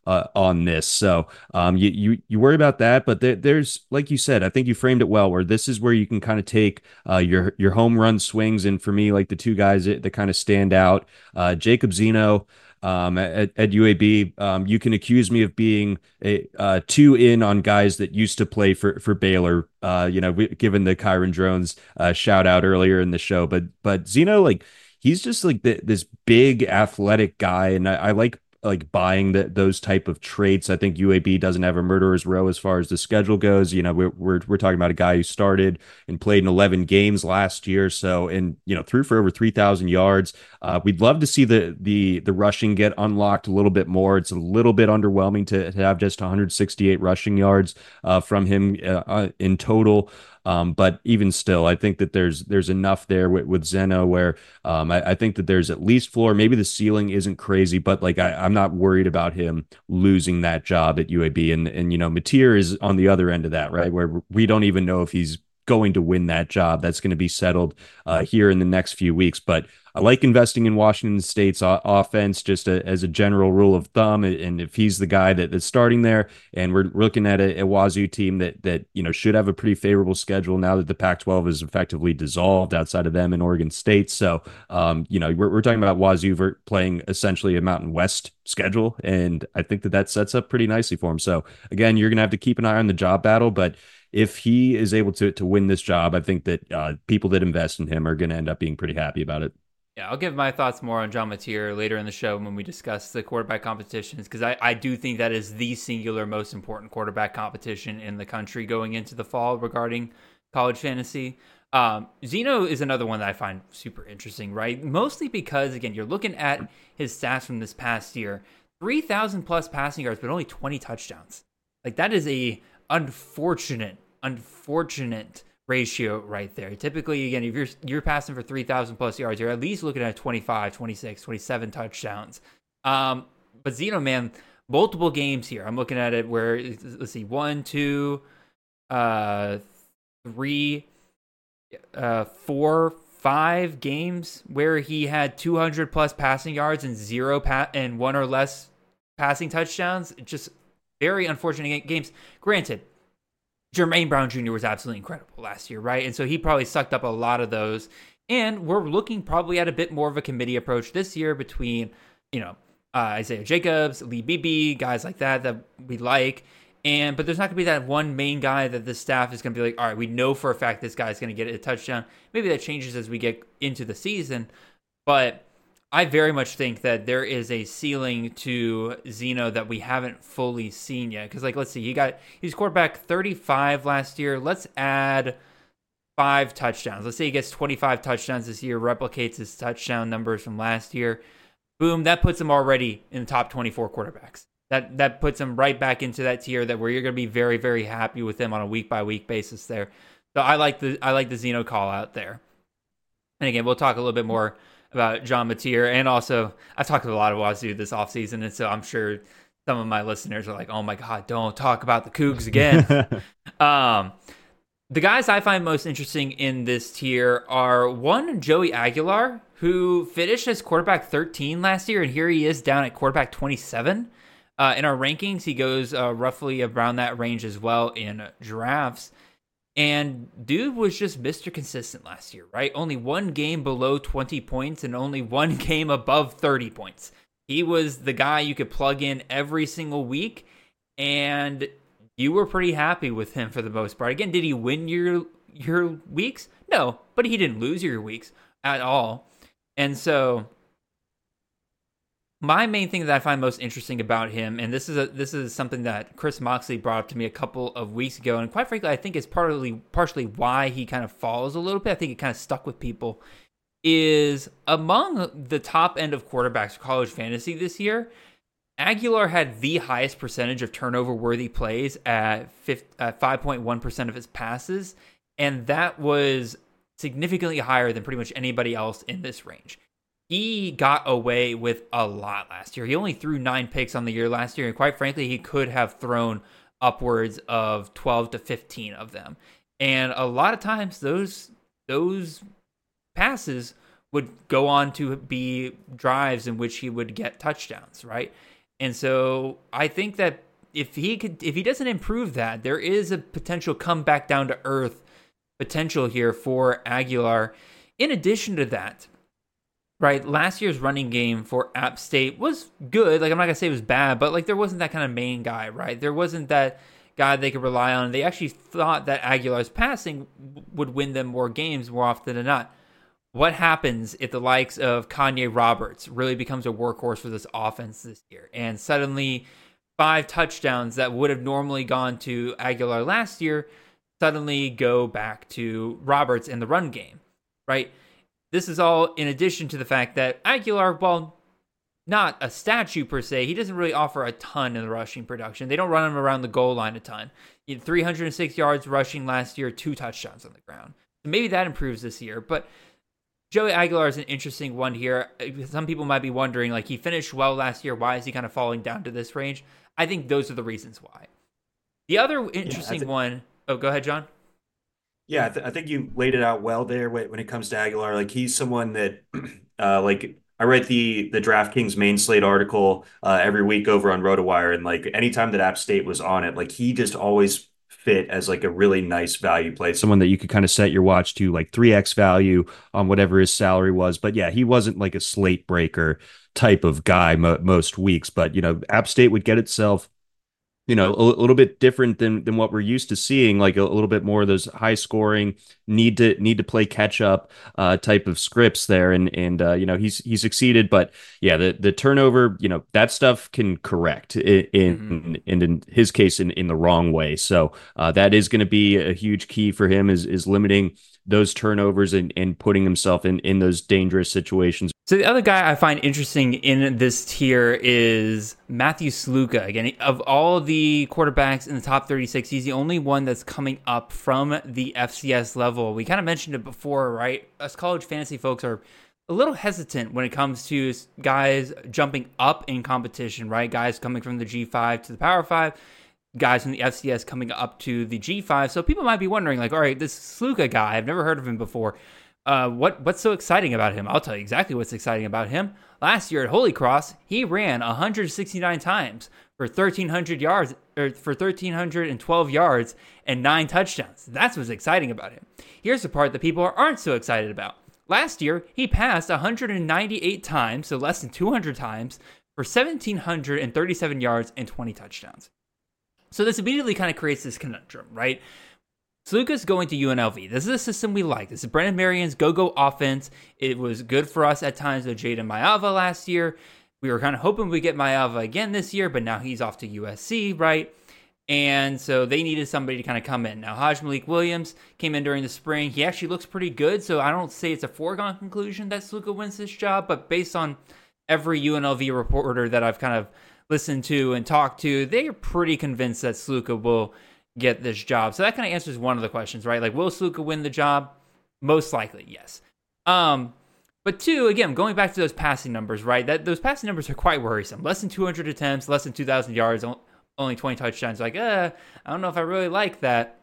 uh, on this. So um, you you you worry about that, but there, there's like you said, I think you framed it well. Where this is where you can kind of take uh, your your home run swings, and for me, like the two guys that, that kind of stand out, uh, Jacob Zeno. Um, at, at U A B, um, you can accuse me of being a, uh, too in on guys that used to play for for Baylor. Uh, you know, we, given the Kyron Drones uh, shout out earlier in the show, but but Zeno, like he's just like the, this big athletic guy, and I, I like like buying the, those type of traits. I think U A B doesn't have a murderer's row as far as the schedule goes. You know, we're we're, we're talking about a guy who started and played in eleven games last year, so and you know threw for over three thousand yards. Uh, we'd love to see the the the rushing get unlocked a little bit more. It's a little bit underwhelming to, to have just one hundred sixty-eight rushing yards uh, from him uh, in total. Um, but even still, I think that there's there's enough there with, with Zeno where um, I, I think that there's at least floor. Maybe the ceiling isn't crazy, but like I, I'm not worried about him losing that job at U A B. And and you know, Mateer is on the other end of that, right? Where we don't even know if he's going to win that job. That's going to be settled uh, here in the next few weeks. But I like investing in Washington State's o- offense just a, as a general rule of thumb. And if he's the guy that, that's starting there, and we're looking at a, a Wazoo team that that you know should have a pretty favorable schedule now that the Pac twelve is effectively dissolved outside of them in Oregon State. So um, you know we're, we're talking about Wazoo playing essentially a Mountain West schedule, and I think that that sets up pretty nicely for him. So again, you're going to have to keep an eye on the job battle, but if he is able to to win this job, I think that uh, people that invest in him are going to end up being pretty happy about it. Yeah, I'll give my thoughts more on John Mateer later in the show when we discuss the quarterback competitions, because I, I do think that is the singular most important quarterback competition in the country going into the fall regarding college fantasy. Um, Zeno is another one that I find super interesting, right? Mostly because, again, you're looking at his stats from this past year. three thousand plus passing yards, but only twenty touchdowns. Like, that is a unfortunate, unfortunate ratio right there. Typically, again, if you're you're passing for three thousand plus yards, you're at least looking at twenty-five, twenty-six, twenty-seven touchdowns. Um, but Zeno, man, multiple games here. I'm looking at it where, let's see, one, two, uh, three, uh, four, five games where he had two hundred plus passing yards and zero pa- and one or less passing touchdowns. Just very unfortunate games. Granted, Jermaine Brown Junior was absolutely incredible last year, right? And so he probably sucked up a lot of those. And we're looking probably at a bit more of a committee approach this year between, you know, uh, Isaiah Jacobs, Lee Beebe, guys like that that we like. And but there's not going to be that one main guy that the staff is going to be like, all right, we know for a fact this guy's going to get a touchdown. Maybe that changes as we get into the season. But I very much think that there is a ceiling to Zeno that we haven't fully seen yet. Because, like, let's see, he got he's quarterback thirty-five last year. Let's add five touchdowns. Let's say he gets twenty-five touchdowns this year, replicates his touchdown numbers from last year. Boom, that puts him already in the top twenty-four quarterbacks. That that puts him right back into that tier that where you're going to be very, very happy with him on a week by week basis there. So I like the I like the Zeno call out there. And again, we'll talk a little bit more about John Mateer, and also I've talked to a lot of Wazoo this offseason, and so I'm sure some of my listeners are like, oh my God, don't talk about the Cougs again. um, the guys I find most interesting in this tier are one, Joey Aguilar, who finished as quarterback thirteen last year, and here he is down at quarterback twenty-seven. Uh, in our rankings, he goes uh, roughly around that range as well in drafts. And dude was just Mister Consistent last year, right? Only one game below twenty points and only one game above thirty points. He was the guy you could plug in every single week, and you were pretty happy with him for the most part. Again, did he win your your weeks? No, but he didn't lose your weeks at all. And so my main thing that I find most interesting about him, and this is a, this is something that Chris Moxley brought up to me a couple of weeks ago, and quite frankly, I think is partly partially why he kind of falls a little bit. I think it kind of stuck with people. Is among the top end of quarterbacks for college fantasy this year, Aguilar had the highest percentage of turnover-worthy plays at five point one percent of his passes, and that was significantly higher than pretty much anybody else in this range. He got away with a lot last year. He only threw nine picks on the year last year, and quite frankly, he could have thrown upwards of twelve to fifteen of them. And a lot of times, those those passes would go on to be drives in which he would get touchdowns, right? And so I think that if he could, if he doesn't improve that, there is a potential come back down to earth potential here for Aguilar. In addition to that, right, last year's running game for App State was good. Like, I'm not going to say it was bad, but like there wasn't that kind of main guy, right? There wasn't that guy they could rely on. They actually thought that Aguilar's passing would win them more games more often than not. What happens if the likes of Kanye Roberts really becomes a workhorse for this offense this year? And suddenly five touchdowns that would have normally gone to Aguilar last year suddenly go back to Roberts in the run game, right? This is all in addition to the fact that Aguilar, while not a statue per se, he doesn't really offer a ton in the rushing production. They don't run him around the goal line a ton. He had three hundred six yards rushing last year, two touchdowns on the ground. So maybe that improves this year, but Joey Aguilar is an interesting one here. Some people might be wondering, like, he finished well last year. Why is he kind of falling down to this range? I think those are the reasons why. The other interesting yeah, th- one... Oh, go ahead, John. Yeah, I, th- I think you laid it out well there when it comes to Aguilar. Like, he's someone that, uh, like, I write the the DraftKings main slate article uh, every week over on RotoWire, and, like, anytime that App State was on it, like, he just always fit as like a really nice value play, someone that you could kind of set your watch to like three X value on whatever his salary was. But yeah, he wasn't like a slate breaker type of guy mo- most weeks, but you know, App State would get itself, you know, a, a little bit different than than what we're used to seeing, like a, a little bit more of those high scoring, need to need to play catch up uh, type of scripts there, and and uh, you know, he's he succeeded, but yeah, the the turnover, you know, that stuff can correct in in, mm-hmm. in, in his case in in the wrong way. So uh, that is going to be a huge key for him, is is limiting those turnovers and, and putting himself in, in those dangerous situations. So the other guy I find interesting in this tier is Matthew Sluka. Again, of all the quarterbacks in the top thirty-six, he's the only one that's coming up from the F C S level. We kind of mentioned it before, right? Us college fantasy folks are a little hesitant when it comes to guys jumping up in competition, right? Guys coming from the G five to the Power five. Guys from the F C S coming up to the G five. So people might be wondering, like, all right, this Sluka guy, I've never heard of him before. Uh, what what's so exciting about him? I'll tell you exactly what's exciting about him. Last year at Holy Cross, he ran one hundred sixty-nine times for thirteen hundred yards, or for one thousand three hundred twelve yards and nine touchdowns. That's what's exciting about him. Here's the part that people aren't so excited about. Last year, he passed one hundred ninety-eight times, so less than two hundred times, for one thousand seven hundred thirty-seven yards and twenty touchdowns. So this immediately kind of creates this conundrum, right? Sluka's going to U N L V. This is a system we like. This is Brennan Marion's go-go offense. It was good for us at times with Jaden Maiava last year. We were kind of hoping we'd get Maiava again this year, but now he's off to U S C, right? And so they needed somebody to kind of come in. Now, Hajj Malik Williams came in during the spring. He actually looks pretty good, so I don't say it's a foregone conclusion that Sluka wins this job, but based on every U N L V reporter that I've kind of listened to and talked to, they are pretty convinced that Sluka will get this job. So that kind of answers one of the questions, right? Like, will Sluka win the job? Most likely, yes. Um, but two, again, going back to those passing numbers, right? That those passing numbers are quite worrisome. Less than two hundred attempts, less than two thousand yards, only twenty touchdowns. Like, uh, I don't know if I really like that.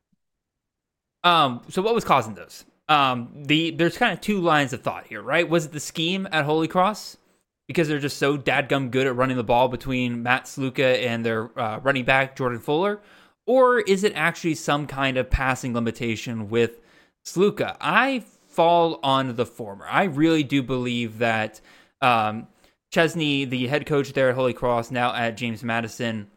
Um, so what was causing those? Um, the there's kind of two lines of thought here, right? Was it the scheme at Holy Cross? Because they're just so dadgum good at running the ball between Matt Sluka and their uh, running back, Jordan Fuller? Or is it actually some kind of passing limitation with Sluka? I fall on the former. I really do believe that um, Chesney, the head coach there at Holy Cross, now at James Madison,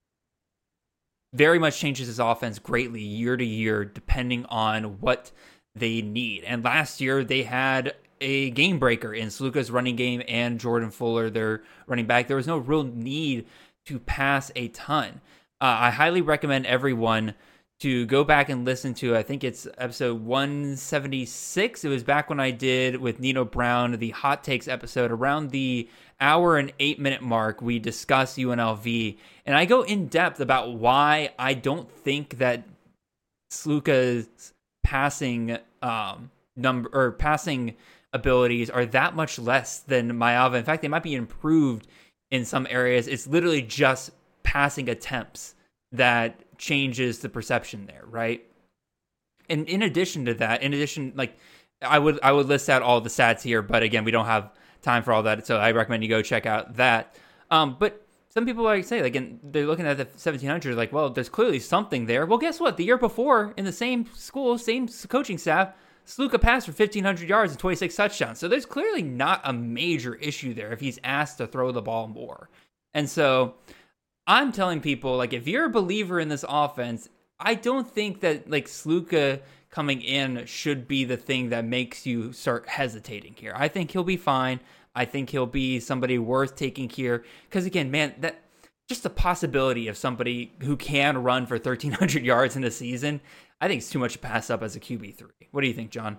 very much changes his offense greatly year to year, depending on what they need. And last year, they had a game breaker in Sluka's running game and Jordan Fuller, their running back. There was no real need to pass a ton. Uh, I highly recommend everyone to go back and listen to, I think it's episode one seventy-six. It was back when I did with Nino Brown, the Hot Takes episode. Around the hour and eight minute mark, we discuss U N L V. And I go in depth about why I don't think that Sluka's passing um, number or passing abilities are that much less than Maiava. In fact, they might be improved in some areas. It's literally just passing attempts that changes the perception there, right? And in addition to that, in addition, like I would I would list out all the stats here, but again, we don't have time for all that, so I recommend you go check out that. Um, but some people like say, like, and they're looking at the seventeen hundred, like, well, there's clearly something there. Well, guess what? The year before, in the same school, same coaching staff, Sluka passed for fifteen hundred yards and twenty-six touchdowns. So there's clearly not a major issue there if he's asked to throw the ball more. And so I'm telling people, like, if you're a believer in this offense, I don't think that, like, Sluka coming in should be the thing that makes you start hesitating here. I think he'll be fine. I think he'll be somebody worth taking here. Because, again, man, that just the possibility of somebody who can run for thirteen hundred yards in a season, I think it's too much to pass up as a Q B three. What do you think, John?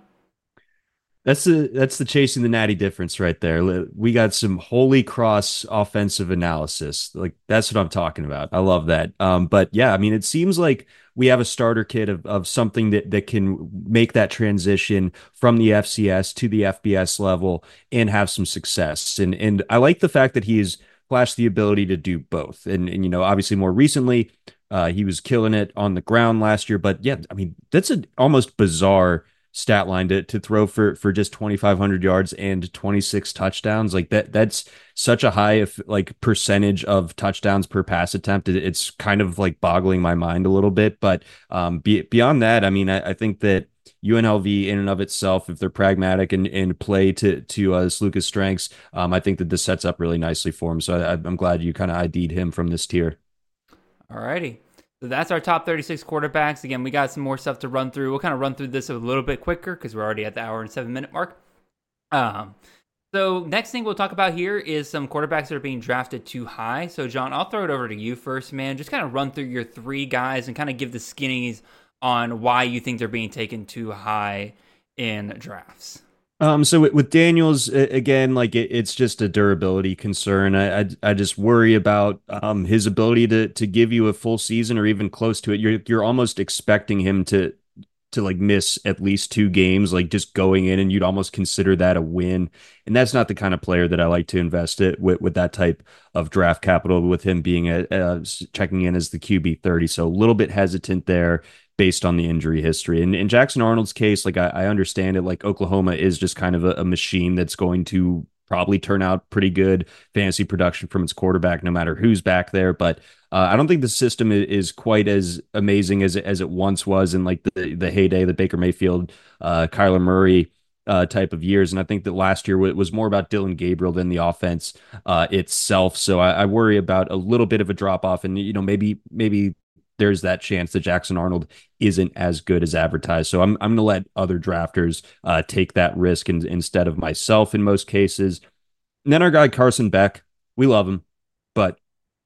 That's the that's the chasing the natty difference right there. We got some holy cross offensive analysis. Like, that's what I'm talking about. I love that. Um, but yeah, I mean, it seems like we have a starter kit of, of something that, that can make that transition from the F C S to the F B S level and have some success. And and I like the fact that he's flashed the ability to do both. And, and you know, obviously more recently, uh, he was killing it on the ground last year. But yeah, I mean, that's an almost bizarre stat line to, to throw for for just twenty-five hundred yards and twenty-six touchdowns. Like that that's such a high if like percentage of touchdowns per pass attempt. It, it's kind of like boggling my mind a little bit. But um be, beyond that, I mean, I, I think that U N L V in and of itself, if they're pragmatic and, and play to to uh, Sluka's strengths, um I think that this sets up really nicely for him. So I, I'm glad you kind of I D'd him from this tier. All righty. So that's our top thirty-six quarterbacks. Again, we got some more stuff to run through. We'll kind of run through this a little bit quicker because we're already at the hour and seven minute mark. Um, so next thing we'll talk about here is some quarterbacks that are being drafted too high. So John, I'll throw it over to you first, man. Just kind of run through your three guys and kind of give the skinnies on why you think they're being taken too high in drafts. Um, so with, with Daniels, again, like it, it's just a durability concern. I, I I just worry about um his ability to to give you a full season or even close to it. You're you're almost expecting him to to like miss at least two games, like just going in, and you'd almost consider that a win. And that's not the kind of player that I like to invest it with with that type of draft capital. With him being a, uh, checking in as the Q B thirty, so a little bit hesitant there, based on the injury history. And in Jackson Arnold's case, like I, I understand it, like Oklahoma is just kind of a, a machine that's going to probably turn out pretty good fantasy production from its quarterback, no matter who's back there. But uh, I don't think the system is quite as amazing as it, as it once was in like the, the heyday, the Baker Mayfield, uh, Kyler Murray uh, type of years. And I think that last year it was more about Dylan Gabriel than the offense uh, itself. So I, I worry about a little bit of a drop off, and you know maybe maybe. there's that chance that Jackson Arnold isn't as good as advertised. So I'm I'm going to let other drafters uh, take that risk in, instead of myself in most cases. And then our guy Carson Beck, we love him, but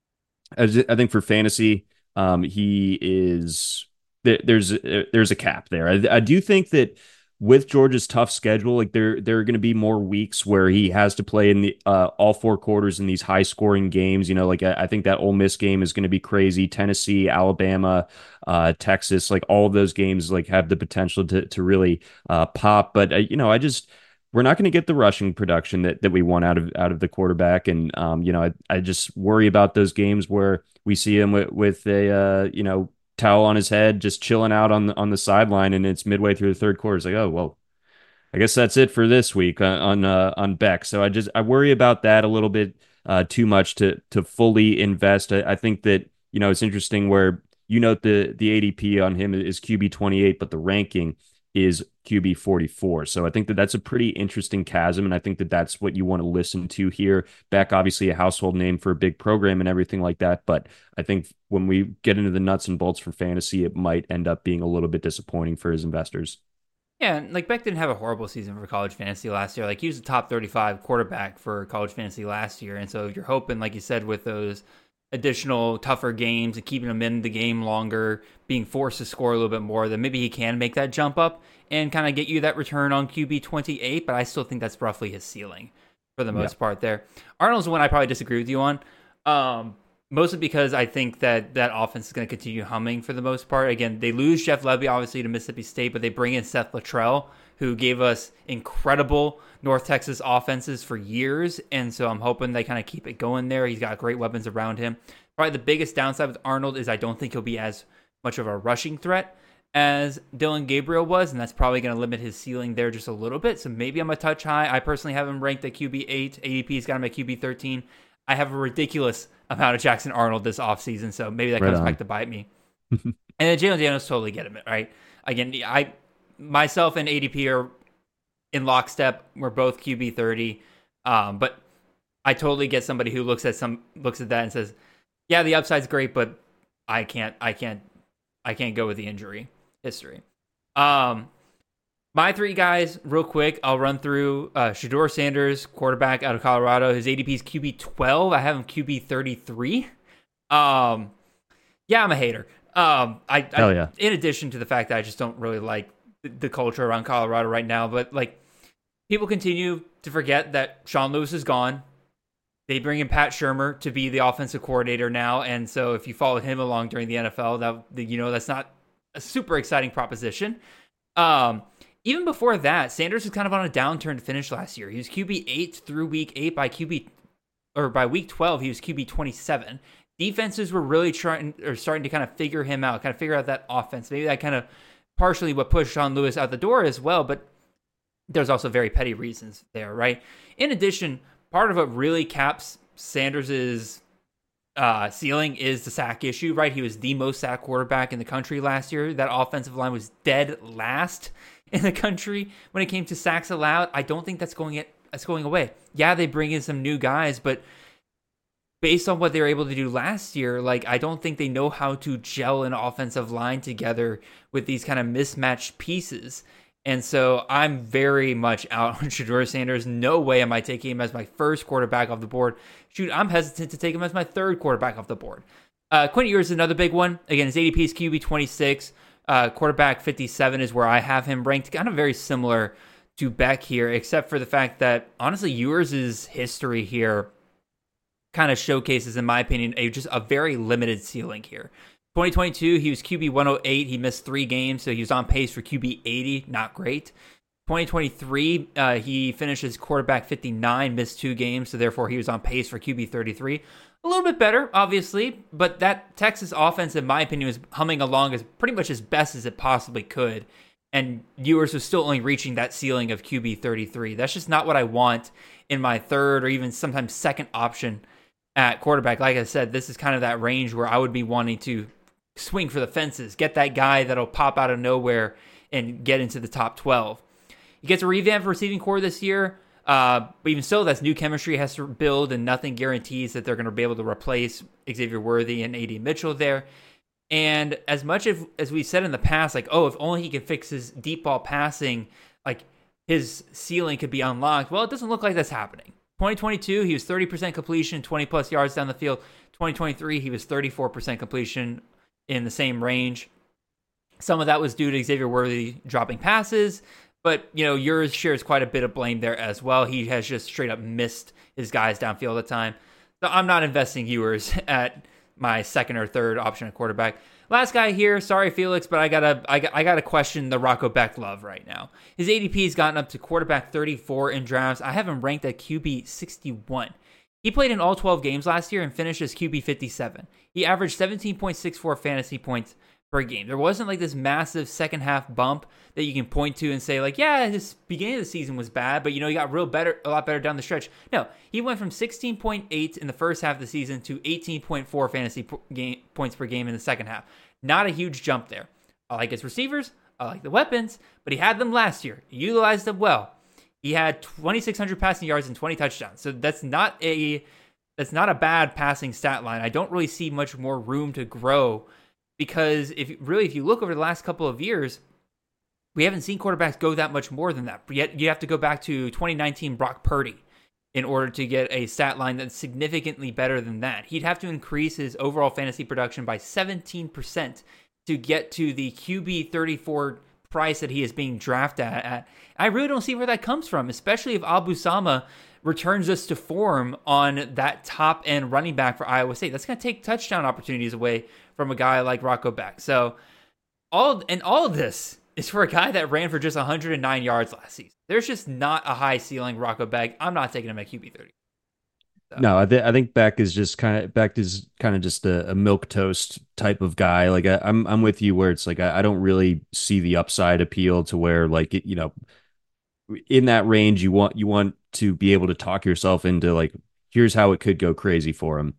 I, I think for fantasy, um, he is there, there's there's a cap there. I, I do think that with Georgia's tough schedule, like there there are going to be more weeks where he has to play in the uh, all four quarters in these high scoring games. You know, like I, I think that Ole Miss game is going to be crazy. Tennessee, Alabama, uh, Texas, like all of those games like have the potential to to really uh, pop. But uh, you know, I just we're not going to get the rushing production that that we want out of out of the quarterback. And um, you know, I I just worry about those games where we see him with with a uh, you know. towel on his head, just chilling out on the on the sideline, and it's midway through the third quarter. It's like, oh well, I guess that's it for this week on on, uh, on Beck. So I just I worry about that a little bit uh, too much to to fully invest. I, I think that you know it's interesting where you note the the A D P on him is Q B twenty-eight, but the ranking is Q B forty-four. So I think that that's a pretty interesting chasm, and I think that that's what you want to listen to here. Beck, obviously a household name for a big program and everything like that, but I think when we get into the nuts and bolts for fantasy, it might end up being a little bit disappointing for his investors. Yeah, like Beck didn't have a horrible season for college fantasy last year. Like he was a top thirty-five quarterback for college fantasy last year, and so you're hoping, like you said, with those additional tougher games and keeping him in the game longer, being forced to score a little bit more, then maybe he can make that jump up and kind of get you that return on Q B twenty-eight, but I still think that's roughly his ceiling for the most yeah. part there. Arnold's one I probably disagree with you on, um, mostly because I think that that offense is going to continue humming for the most part. Again, they lose Jeff Lebby, obviously, to Mississippi State, but they bring in Seth Luttrell, who gave us incredible North Texas offenses for years, and so I'm hoping they kind of keep it going there. He's got great weapons around him. Probably the biggest downside with Arnold is I don't think he'll be as much of a rushing threat as Dylan Gabriel was, and that's probably going to limit his ceiling there just a little bit, so maybe I'm a touch high. I personally have him ranked at Q B eight. A D P's got him at Q B thirteen. I have a ridiculous amount of Jackson Arnold this offseason, so maybe that Right comes on. back to bite me. And then Jalen Daniels totally get him, right? Again, I myself and A D P are in lockstep. We're both Q B thirty, um, but I totally get somebody who looks at some looks at that and says, "Yeah, the upside's great, but I can't, I can't, I can't go with the injury history." Um, my three guys, real quick, I'll run through uh, Shedeur Sanders, quarterback out of Colorado. His A D P is Q B twelve. I have him Q B thirty-three. Um, yeah, I'm a hater. Um, I, Hell I yeah. in addition to the fact that I just don't really like the, the culture around Colorado right now, but like people continue to forget that Sean Lewis is gone. They bring in Pat Shurmur to be the offensive coordinator now, and so if you followed him along during the N F L, that you know that's not a super exciting proposition. Um, even before that, Sanders was kind of on a downturn to finish last year. He was Q B eight through week eight. By Q B or by week twelve, he was Q B twenty-seven. Defenses were really trying or starting to kind of figure him out, kind of figure out that offense. Maybe that kind of partially what pushed Sean Lewis out the door as well, but there's also very petty reasons there, right? In addition, part of what really caps Sanders's uh, ceiling is the sack issue, right? He was the most sack quarterback in the country last year. That offensive line was dead last in the country when it came to sacks allowed. I don't think that's going that's going away. Yeah, they bring in some new guys, but based on what they were able to do last year, like I don't think they know how to gel an offensive line together with these kind of mismatched pieces. And so I'm very much out on Shedeur Sanders. No way am I taking him as my first quarterback off the board. Shoot, I'm hesitant to take him as my third quarterback off the board. Uh, Quinn Ewers is another big one. Again, his A D P is Q B twenty-six. Uh, quarterback fifty-seven is where I have him ranked. Kind of very similar to Beck here, except for the fact that, honestly, Ewers' history here kind of showcases, in my opinion, a just a very limited ceiling here. twenty twenty-two, he was Q B one oh eight. He missed three games, so he was on pace for Q B eighty. Not great. twenty twenty-three, uh, he finished as quarterback fifty-nine, missed two games, so therefore he was on pace for Q B thirty-three. A little bit better, obviously, but that Texas offense, in my opinion, was humming along as pretty much as best as it possibly could. And Ewers was still only reaching that ceiling of Q B thirty-three. That's just not what I want in my third or even sometimes second option at quarterback. Like I said, this is kind of that range where I would be wanting to swing for the fences, get that guy that'll pop out of nowhere and get into the top twelve. He gets a revamped receiving core this year, uh, but even so, that's new chemistry has to build, and nothing guarantees that they're going to be able to replace Xavier Worthy and A D Mitchell there. And as much as, as we said in the past, like, oh, if only he can fix his deep ball passing, like his ceiling could be unlocked. Well, it doesn't look like that's happening. twenty twenty-two, he was thirty percent completion, twenty plus yards down the field. twenty twenty-three, he was thirty-four percent completion in the same range. Some of that was due to Xavier Worthy dropping passes, but, you know, yours shares quite a bit of blame there as well. He has just straight up missed his guys downfield all the time. So I'm not investing Ewers at my second or third option at quarterback. Last guy here, sorry Felix, but I gotta I, I gotta question the Rocco Beck love right now. His A D P has gotten up to quarterback thirty-four in drafts. I have him ranked at Q B sixty-one. He played in all twelve games last year and finished as Q B fifty-seven. He averaged seventeen point six four fantasy points per game. There wasn't like this massive second half bump that you can point to and say like, yeah, this beginning of the season was bad, but you know, he got real better, a lot better down the stretch. No, he went from sixteen point eight in the first half of the season to eighteen point four fantasy po- game, points per game in the second half. Not a huge jump there. I like his receivers. I like the weapons, but he had them last year. He utilized them well. He had twenty-six hundred passing yards and twenty touchdowns. So that's not a that's not a bad passing stat line. I don't really see much more room to grow because if really if you look over the last couple of years, we haven't seen quarterbacks go that much more than that. Yet you have to go back to twenty nineteen Brock Purdy in order to get a stat line that's significantly better than that. He'd have to increase his overall fantasy production by seventeen percent to get to the Q B thirty-four price that he is being drafted at. I really don't see where that comes from, especially if Abu Sama returns us to form on that top end running back for Iowa State. That's going to take touchdown opportunities away from a guy like Rocco Beck. So all and all of this is for a guy that ran for just one hundred nine yards last season. There's just not a high ceiling Rocco Beck. I'm not taking him at Q B thirty. So. No, I, th- I think Beck is just kind of Beck is kind of just a, a milk toast type of guy. Like I, I'm I'm with you where it's like I, I don't really see the upside appeal to where like it, you know in that range you want you want to be able to talk yourself into like here's how it could go crazy for him.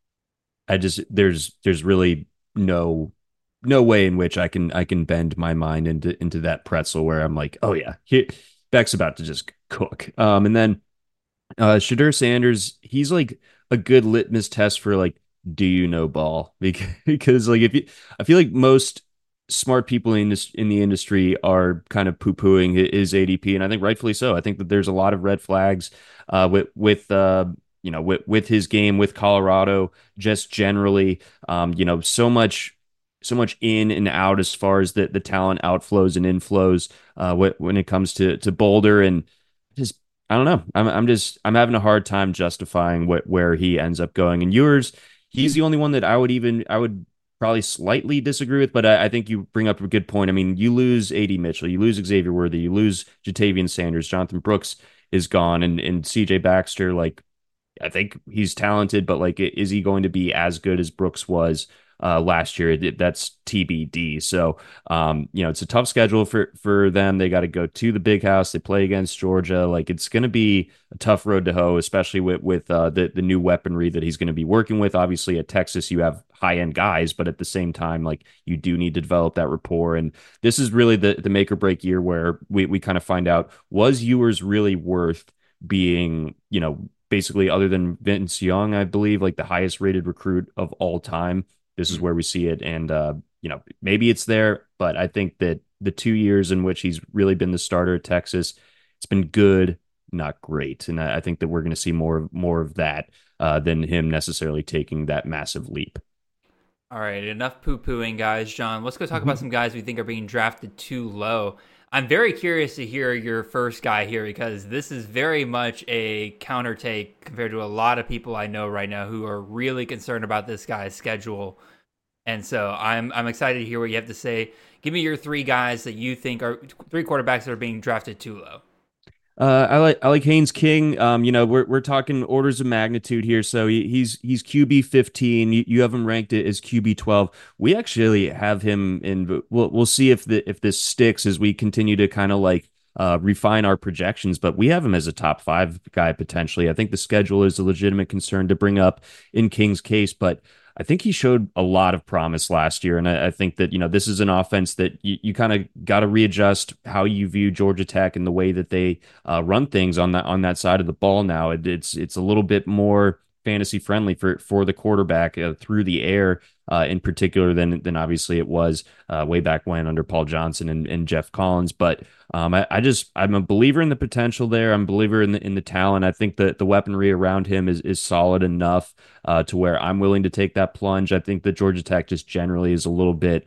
I just there's there's really no no way in which I can I can bend my mind into into that pretzel where I'm like, oh yeah, he, Beck's about to just cook. Um, and then uh, Shadur Sanders, he's like a good litmus test for like, do you know ball? Because, because like if you, I feel like most smart people in this in the industry are kind of poo pooing his A D P, and I think rightfully so. I think that there's a lot of red flags uh, with with uh, you know with with his game with Colorado, just generally. Um, you know, so much so much in and out as far as the the talent outflows and inflows uh, when it comes to to Boulder and just I don't know. I'm I'm just I'm having a hard time justifying what where he ends up going. And yours, he's the only one that I would even I would probably slightly disagree with, but I, I think you bring up a good point. I mean, you lose A D Mitchell, you lose Xavier Worthy, you lose Jatavian Sanders, Jonathan Brooks is gone, and and C J Baxter, like I think he's talented, but like, is he going to be as good as Brooks was uh, last year? That's T B D. So, um, you know, it's a tough schedule for for them. They got to go to the Big House. They play against Georgia. Like, it's going to be a tough road to hoe, especially with with uh, the the new weaponry that he's going to be working with. Obviously, at Texas, you have high end guys, but at the same time, like, you do need to develop that rapport. And this is really the the make or break year where we we kind of find out, was Ewers really worth being, you know, basically, other than Vince Young, I believe, like the highest rated recruit of all time. This is where we see it. And, uh, you know, maybe it's there, but I think that the two years in which he's really been the starter at Texas, it's been good, not great. And I, I think that we're going to see more, more of that uh, than him necessarily taking that massive leap. All right, enough poo-pooing, guys. John, let's go talk about some guys we think are being drafted too low. I'm very curious to hear your first guy here because this is very much a counter take compared to a lot of people I know right now who are really concerned about this guy's schedule. And so I'm I'm excited to hear what you have to say. Give me your three guys that you think are three quarterbacks that are being drafted too low. Uh, I like I like Haynes King. Um, you know, we're we're talking orders of magnitude here. So he, he's he's Q B fifteen. You, you have him ranked as Q B twelve. We actually have him in. We'll we'll see if the if this sticks as we continue to kind of like uh, refine our projections. But we have him as a top five guy potentially. I think the schedule is a legitimate concern to bring up in King's case, but I think he showed a lot of promise last year. And I, I think that, you know, this is an offense that you, you kind of got to readjust how you view Georgia Tech and the way that they uh, run things on that on that side of the ball now. It, it's it's a little bit more fantasy friendly for for the quarterback uh, through the air uh, in particular than than obviously it was uh, way back when under Paul Johnson and, and Jeff Collins. But um, I, I just I'm a believer in the potential there. I'm a believer in the in the talent. I think that the weaponry around him is is solid enough uh, to where I'm willing to take that plunge. I think that Georgia Tech just generally is a little bit.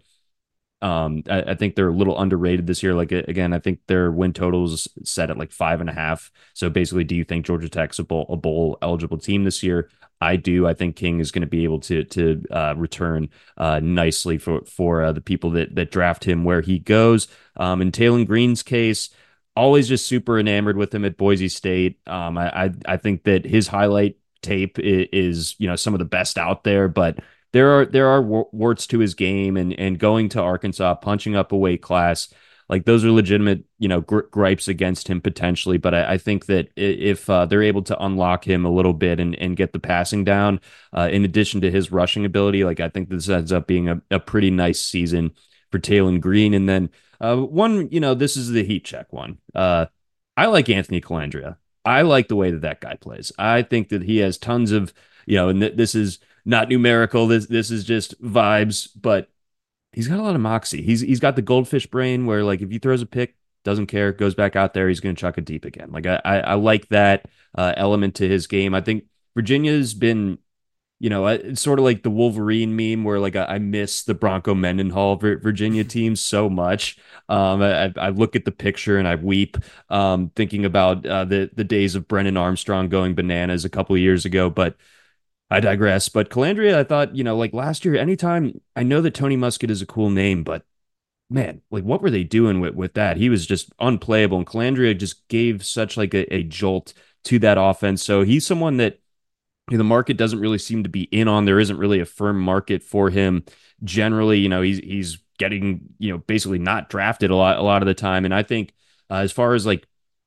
Um, I, I think they're a little underrated this year. Like, again, I think their win totals set at like five and a half. So basically, do you think Georgia Tech's a bowl, a bowl eligible team this year? I do. I think King is going to be able to to uh, return uh, nicely for for uh, the people that that draft him where he goes. Um, in Taylon Green's case, always just super enamored with him at Boise State. Um, I, I I think that his highlight tape is, is you know some of the best out there, but there are there are warts to his game, and and going to Arkansas, punching up a weight class, like those are legitimate, you know, gri- gripes against him potentially. But I, I think that if uh, they're able to unlock him a little bit and, and get the passing down, uh, in addition to his rushing ability, like I think this ends up being a, a pretty nice season for Taylon Green. And then uh, one, you know, this is the heat check one. Uh, I like Anthony Colandrea. I like the way that that guy plays. I think that he has tons of, you know, and th- this is not numerical. This this is just vibes, but he's got a lot of moxie. He's he's got the goldfish brain where, like, if he throws a pick, doesn't care, goes back out there, he's going to chuck it deep again. Like I I, I like that uh, element to his game. I think Virginia's been, you know, it's sort of like the Wolverine meme where like I, I miss the Bronco Mendenhall Virginia team so much. Um, I, I look at the picture and I weep, um, thinking about uh, the the days of Brennan Armstrong going bananas a couple of years ago, but. I digress. But Colandrea, I thought, you know, like last year, anytime I know that Tony Muskett is a cool name, but man, like what were they doing with, with that? He was just unplayable. And Colandrea just gave such like a, a jolt to that offense. So he's someone that you know, the market doesn't really seem to be in on. There isn't really a firm market for him. Generally, you know, he's he's getting, you know, basically not drafted a lot a lot of the time. And I think uh, as far as like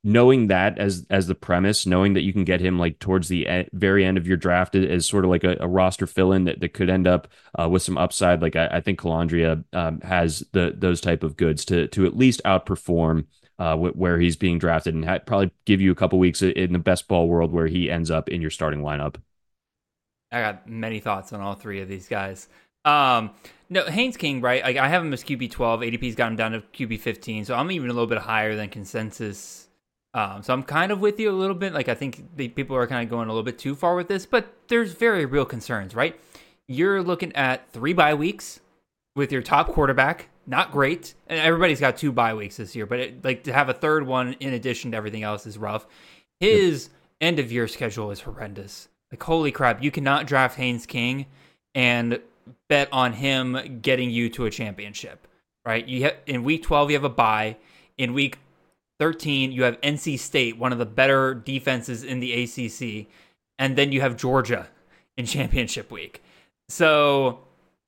knowing that as as the premise, knowing that you can get him like towards the e- very end of your draft as sort of like a, a roster fill-in that, that could end up uh, with some upside. Like I, I think Calandria um, has the those type of goods to to at least outperform uh, wh- where he's being drafted, and ha- probably give you a couple weeks in the best ball world where he ends up in your starting lineup. I got many thoughts on all three of these guys. Um, no, Haynes King, right? Like I have him as Q B twelve. A D P's got him down to Q B fifteen, so I'm even a little bit higher than consensus. Um, so I'm kind of with you a little bit. Like I think the people are kind of going a little bit too far with this, but there's very real concerns, right? You're looking at three bye weeks with your top quarterback. Not great, and everybody's got two bye weeks this year, but it, like to have a third one in addition to everything else is rough. His yep. end of year schedule is horrendous. Like holy crap, you cannot draft Haynes King and bet on him getting you to a championship, right? You have in week twelve you have a bye. In week thirteen you have N C State, one of the better defenses in the A C C, and then you have Georgia in championship week. So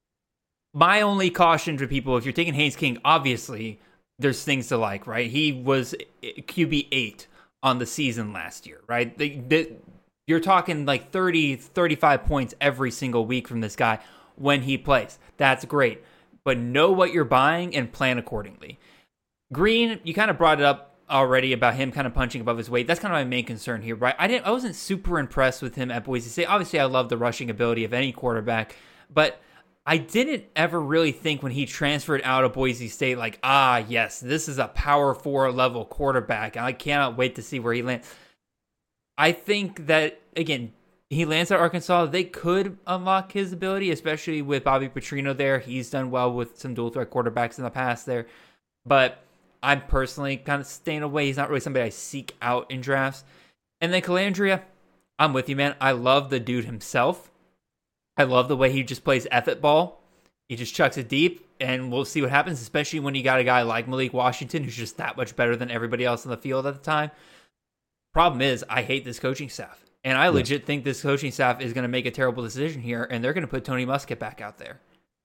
my only caution to people, if you're taking Haynes King, obviously there's things to like, right? He was Q B eight on the season last year, right? The, the, you're talking like thirty, thirty-five points every single week from this guy when he plays. That's great. But know what you're buying and plan accordingly. Green, you kind of brought it up already about him kind of punching above his weight. That's kind of my main concern here, right? I didn't I wasn't super impressed with him at Boise State. Obviously, I love the rushing ability of any quarterback, but I didn't ever really think when he transferred out of Boise State, like, ah, yes, this is a power four level quarterback, and I cannot wait to see where he lands. I think that, again, he lands at Arkansas. They could unlock his ability, especially with Bobby Petrino there. He's done well with some dual threat quarterbacks in the past there. But I'm personally kind of staying away. He's not really somebody I seek out in drafts. And then Calandria, I'm with you, man. I love the dude himself. I love the way he just plays effort ball. He just chucks it deep, and we'll see what happens, especially when you got a guy like Malik Washington, who's just that much better than everybody else on the field at the time. Problem is, I hate this coaching staff. And I legit yes. think this coaching staff is going to make a terrible decision here, and they're going to put Tony Muskett back out there.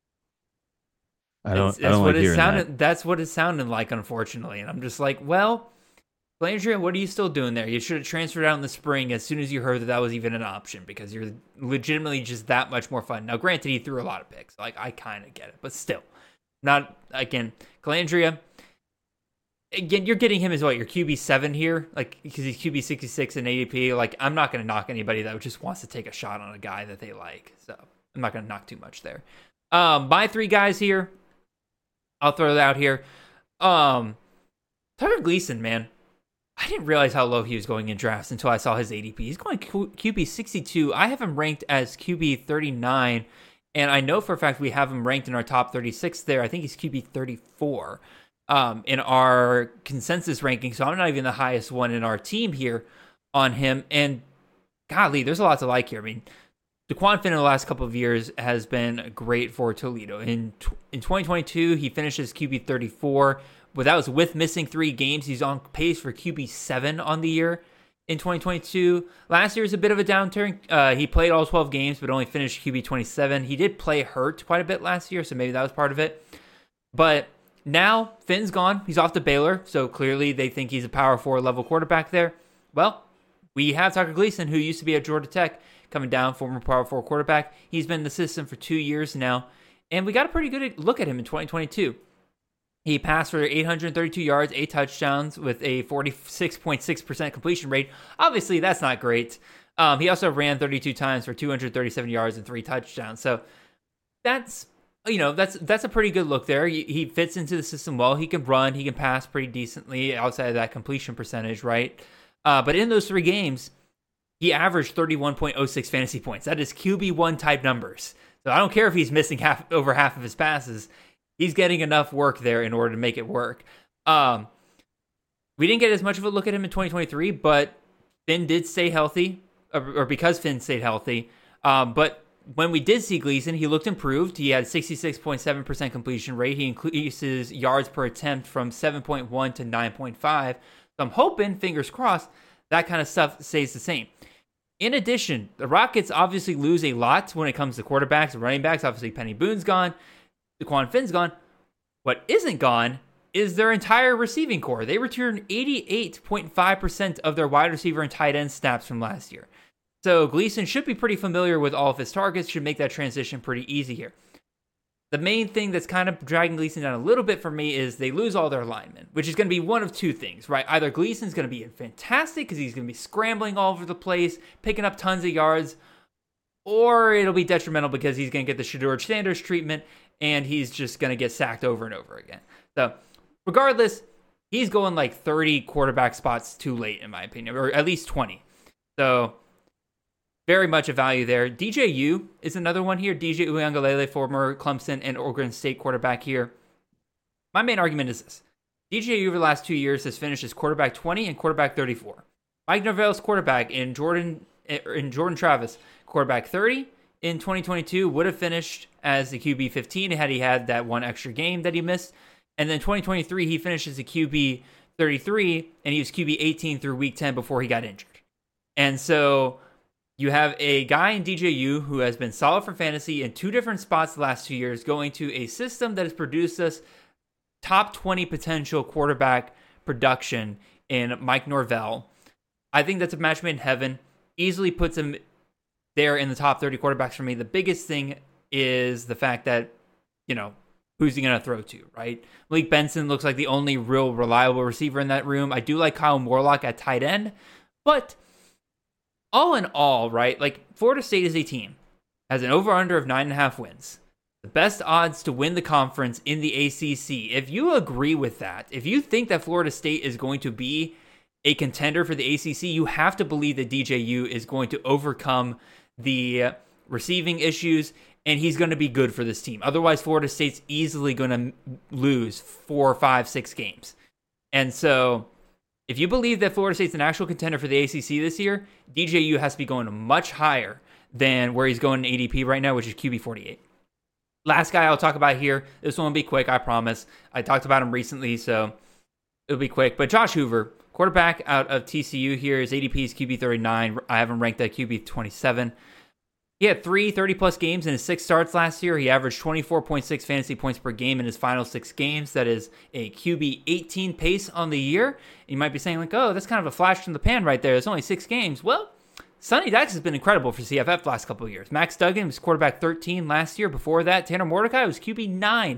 I don't, that's, that's I don't what like it sounded. that. That's what it sounded like, unfortunately. And I'm just like, well, Landry, what are you still doing there? You should have transferred out in the spring as soon as you heard that that was even an option, because you're legitimately just that much more fun. Now, granted, he threw a lot of picks. Like, I kind of get it, but still, not again. Calandria, again, you're getting him as what, your Q B seven here, like because he's Q B sixty-six in A D P. Like, I'm not going to knock anybody that just wants to take a shot on a guy that they like. So I'm not going to knock too much there. Um, my three guys here, I'll throw it out here. Um, Tucker Gleason, man. I didn't realize how low he was going in drafts until I saw his A D P. He's going Q B sixty-two. I have him ranked as Q B thirty-nine, and I know for a fact we have him ranked in our top thirty-six there. I think he's Q B thirty-four um, in our consensus ranking, so I'm not even the highest one in our team here on him. And golly, there's a lot to like here. I mean, DeQuan Finn in the last couple of years has been great for Toledo. In in twenty twenty-two, he finishes Q B thirty-four. But that was with missing three games. He's on pace for Q B seven on the year in twenty twenty-two. Last year was a bit of a downturn. Uh, he played all twelve games, but only finished Q B twenty-seven. He did play hurt quite a bit last year, so maybe that was part of it. But now Finn's gone. He's off to Baylor, so clearly they think he's a power four level quarterback there. Well, we have Tucker Gleason, who used to be at Georgia Tech, coming down, former power four quarterback. He's been in the system for two years now, and we got a pretty good look at him in twenty twenty-two. He passed for eight hundred thirty-two yards, eight touchdowns with a forty-six point six percent completion rate. Obviously, that's not great. Um, he also ran thirty-two times for two hundred thirty-seven yards and three touchdowns. So that's, you know, that's that's a pretty good look there. He, he fits into the system well. He can run. He can pass pretty decently outside of that completion percentage, right? Uh, but in those three games, he averaged thirty-one point oh six fantasy points. That is Q B one type numbers. So I don't care if he's missing half over half of his passes. He's getting enough work there in order to make it work. Um, we didn't get as much of a look at him in twenty twenty-three, but Finn did stay healthy, or, or because Finn stayed healthy. Um, but when we did see Gleason, he looked improved. He had sixty-six point seven percent completion rate. He increases yards per attempt from seven point one to nine point five. So I'm hoping, fingers crossed, that kind of stuff stays the same. In addition, the Rockets obviously lose a lot when it comes to quarterbacks and running backs. Obviously, Penny Boone's gone. DeQuan Finn's gone. What isn't gone is their entire receiving core. They returned eighty-eight point five percent of their wide receiver and tight end snaps from last year. So Gleason should be pretty familiar with all of his targets, should make that transition pretty easy here. The main thing that's kind of dragging Gleason down a little bit for me is they lose all their linemen, which is going to be one of two things, right? Either Gleason's going to be fantastic because he's going to be scrambling all over the place, picking up tons of yards, or it'll be detrimental because he's going to get the Shedeur Sanders treatment and he's just going to get sacked over and over again. So regardless, he's going like thirty quarterback spots too late, in my opinion, or at least twenty. So very much a value there. D J U is another one here. D J Uiagalelei, former Clemson and Oregon State quarterback here. My main argument is this. D J U over the last two years has finished as quarterback twenty and quarterback thirty-four. Mike Norvell's quarterback in Jordan in Jordan Travis, quarterback thirty in twenty twenty-two, would have finished as the Q B fifteen had he had that one extra game that he missed. And then twenty twenty-three, he finished as a Q B thirty-three, and he was Q B eighteen through week ten before he got injured. And so you have a guy in D J U who has been solid for fantasy in two different spots the last two years, going to a system that has produced us top twenty potential quarterback production in Mike Norvell. I think that's a match made in heaven. Easily puts him there in the top thirty quarterbacks for me. The biggest thing is the fact that, you know, who's he going to throw to, right? Malik Benson looks like the only real reliable receiver in that room. I do like Kyle Morlock at tight end, but all in all, right, like Florida State is a team, has an over-under of nine and a half wins. The best odds to win the conference in the A C C. If you agree with that, if you think that Florida State is going to be a contender for the A C C, you have to believe that D J U is going to overcome the receiving issues, and he's going to be good for this team. Otherwise, Florida State's easily going to lose four, five, six games. And so if you believe that Florida State's an actual contender for the A C C this year, D J U has to be going much higher than where he's going in A D P right now, which is Q B forty-eight. Last guy I'll talk about here. This one will be quick, I promise. I talked about him recently, so it'll be quick. But Josh Hoover, quarterback out of T C U here. His A D P is Q B thirty-nine. I have him ranked at Q B twenty-seven. He had three thirty-plus games in his six starts last year. He averaged twenty-four point six fantasy points per game in his final six games. That is a Q B eighteen pace on the year. You might be saying, like, oh, that's kind of a flash from the pan right there. It's only six games. Well, Sonny Dykes has been incredible for C F F the last couple of years. Max Duggan was quarterback thirteen last year. Before that, Tanner Mordecai was Q B nine.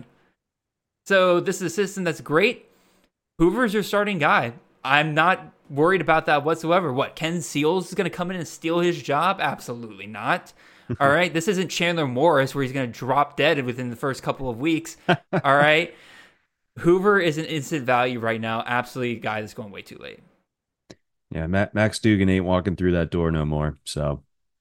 So this is a system that's great. Hoover's your starting guy. I'm not worried about that whatsoever. What, Ken Seals is going to come in and steal his job? Absolutely not. All right. This isn't Chandler Morris where he's going to drop dead within the first couple of weeks. All right. Hoover is an instant value right now. Absolutely a guy that's going way too late. Yeah. Max Duggan ain't walking through that door no more. So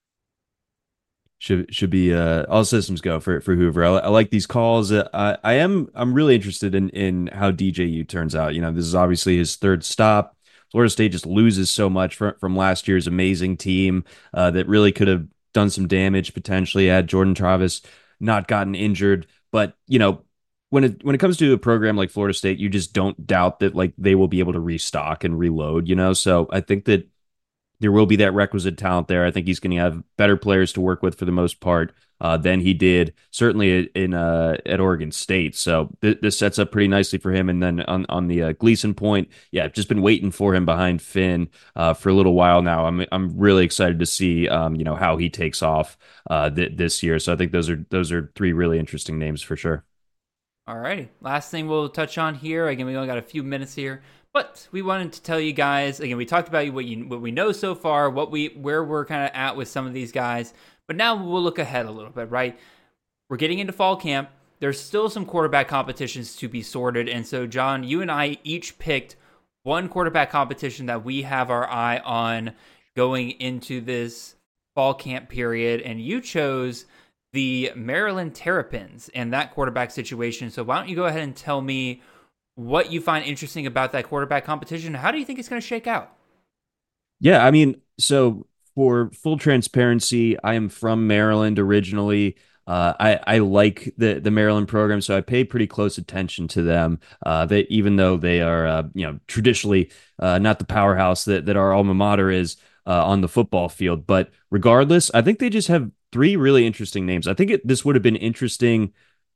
should should be uh, all systems go for for Hoover. I, I like these calls. Uh, I, I am I'm really interested in in how D J U turns out. You know, this is obviously his third stop. Florida State just loses so much from from last year's amazing team uh, that really could have done some damage potentially had Jordan Travis not gotten injured. But you know, when it when it comes to a program like Florida State, you just don't doubt that like they will be able to restock and reload. You know, so I think that there will be that requisite talent there. I think he's going to have better players to work with for the most part uh, than he did certainly in uh, at Oregon State. So th- this sets up pretty nicely for him. And then on on the uh, Gleason point, yeah, I've just been waiting for him behind Finn uh, for a little while now. I'm I'm really excited to see um, you know how he takes off uh, th- this year. So I think those are those are three really interesting names for sure. All righty. Last thing we'll touch on here. Again, we only got a few minutes here. But we wanted to tell you guys, again, we talked about what you what we know so far, what we where we're kind of at with some of these guys. But now we'll look ahead a little bit, right? We're getting into fall camp. There's still some quarterback competitions to be sorted. And so, John, you and I each picked one quarterback competition that we have our eye on going into this fall camp period. And you chose the Maryland Terrapins and that quarterback situation. So why don't you go ahead and tell me what you find interesting about that quarterback competition? How do you think it's going to shake out? Yeah, I mean, so for full transparency, I am from Maryland originally. Uh, I, I like the, the Maryland program, so I pay pretty close attention to them. Uh, that even though they are, uh, you know, traditionally uh, not the powerhouse that, that our alma mater is uh, on the football field, but regardless, I think they just have three really interesting names. I think it, this would have been interesting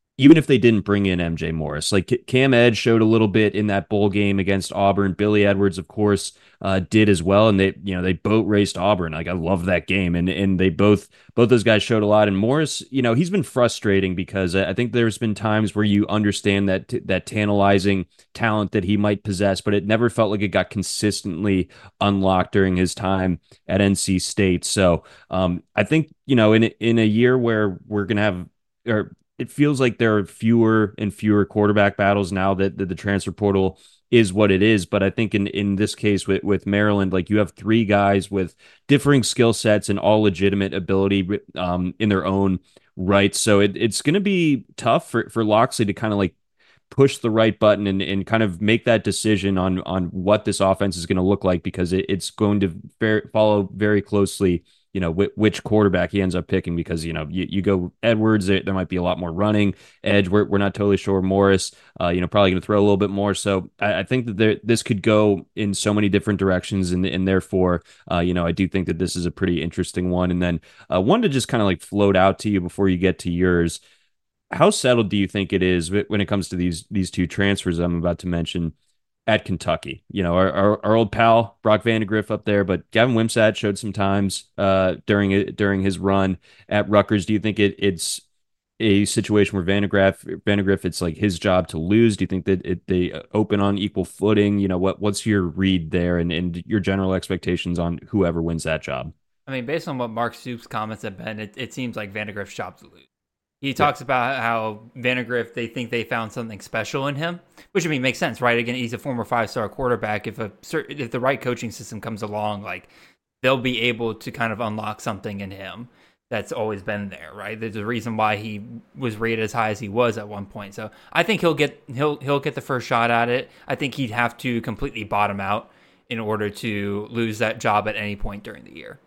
even if they didn't bring in M J Morris. Like Cam Edge showed a little bit in that bowl game against Auburn. Billy Edwards, of course, uh, did as well, and they, you know, they boat raced Auburn. Like I love that game, and and they both both those guys showed a lot. And Morris, you know, he's been frustrating because I think there's been times where you understand that that tantalizing talent that he might possess, but it never felt like it got consistently unlocked during his time at N C State. So um, I think, you know, in in a year where we're gonna have or it feels like there are fewer and fewer quarterback battles now that, that the transfer portal is what it is. But I think in, in this case with, with Maryland, like you have three guys with differing skill sets and all legitimate ability um, in their own right. So it, it's going to be tough for, for Locksley to kind of like push the right button and, and kind of make that decision on, on what this offense is going to look like, because it, it's going to very, follow very closely, you know, wh- which quarterback he ends up picking, because, you know, you, you go Edwards, there, there might be a lot more running. Edge, we're, we're not totally sure. Morris, uh, you know, probably going to throw a little bit more. So I, I think that there, this could go in so many different directions. And, and therefore, uh, you know, I do think that this is a pretty interesting one. And then uh, one to just kind of like float out to you before you get to yours. How settled do you think it is when it comes to these these two transfers I'm about to mention at Kentucky? You know, our, our, our old pal Brock Vandegrift up there, but Gavin Wimsatt showed some times uh, during it during his run at Rutgers. Do you think it, it's a situation where Vandegrift, Vandegrift, it's like his job to lose? Do you think that it, they open on equal footing? You know, what what's your read there, and, and your general expectations on whoever wins that job? I mean, based on what Mark Stoops' comments have been, it, it seems like Vandegrift's job to lose. He talks yeah. about how Vandegrift, they think they found something special in him, which I mean makes sense, right? Again, he's a former five-star quarterback. If a if the right coaching system comes along, like they'll be able to kind of unlock something in him that's always been there, right? There's a reason why he was rated as high as he was at one point. So I think he'll get he'll he'll get the first shot at it. I think he'd have to completely bottom out in order to lose that job at any point during the year.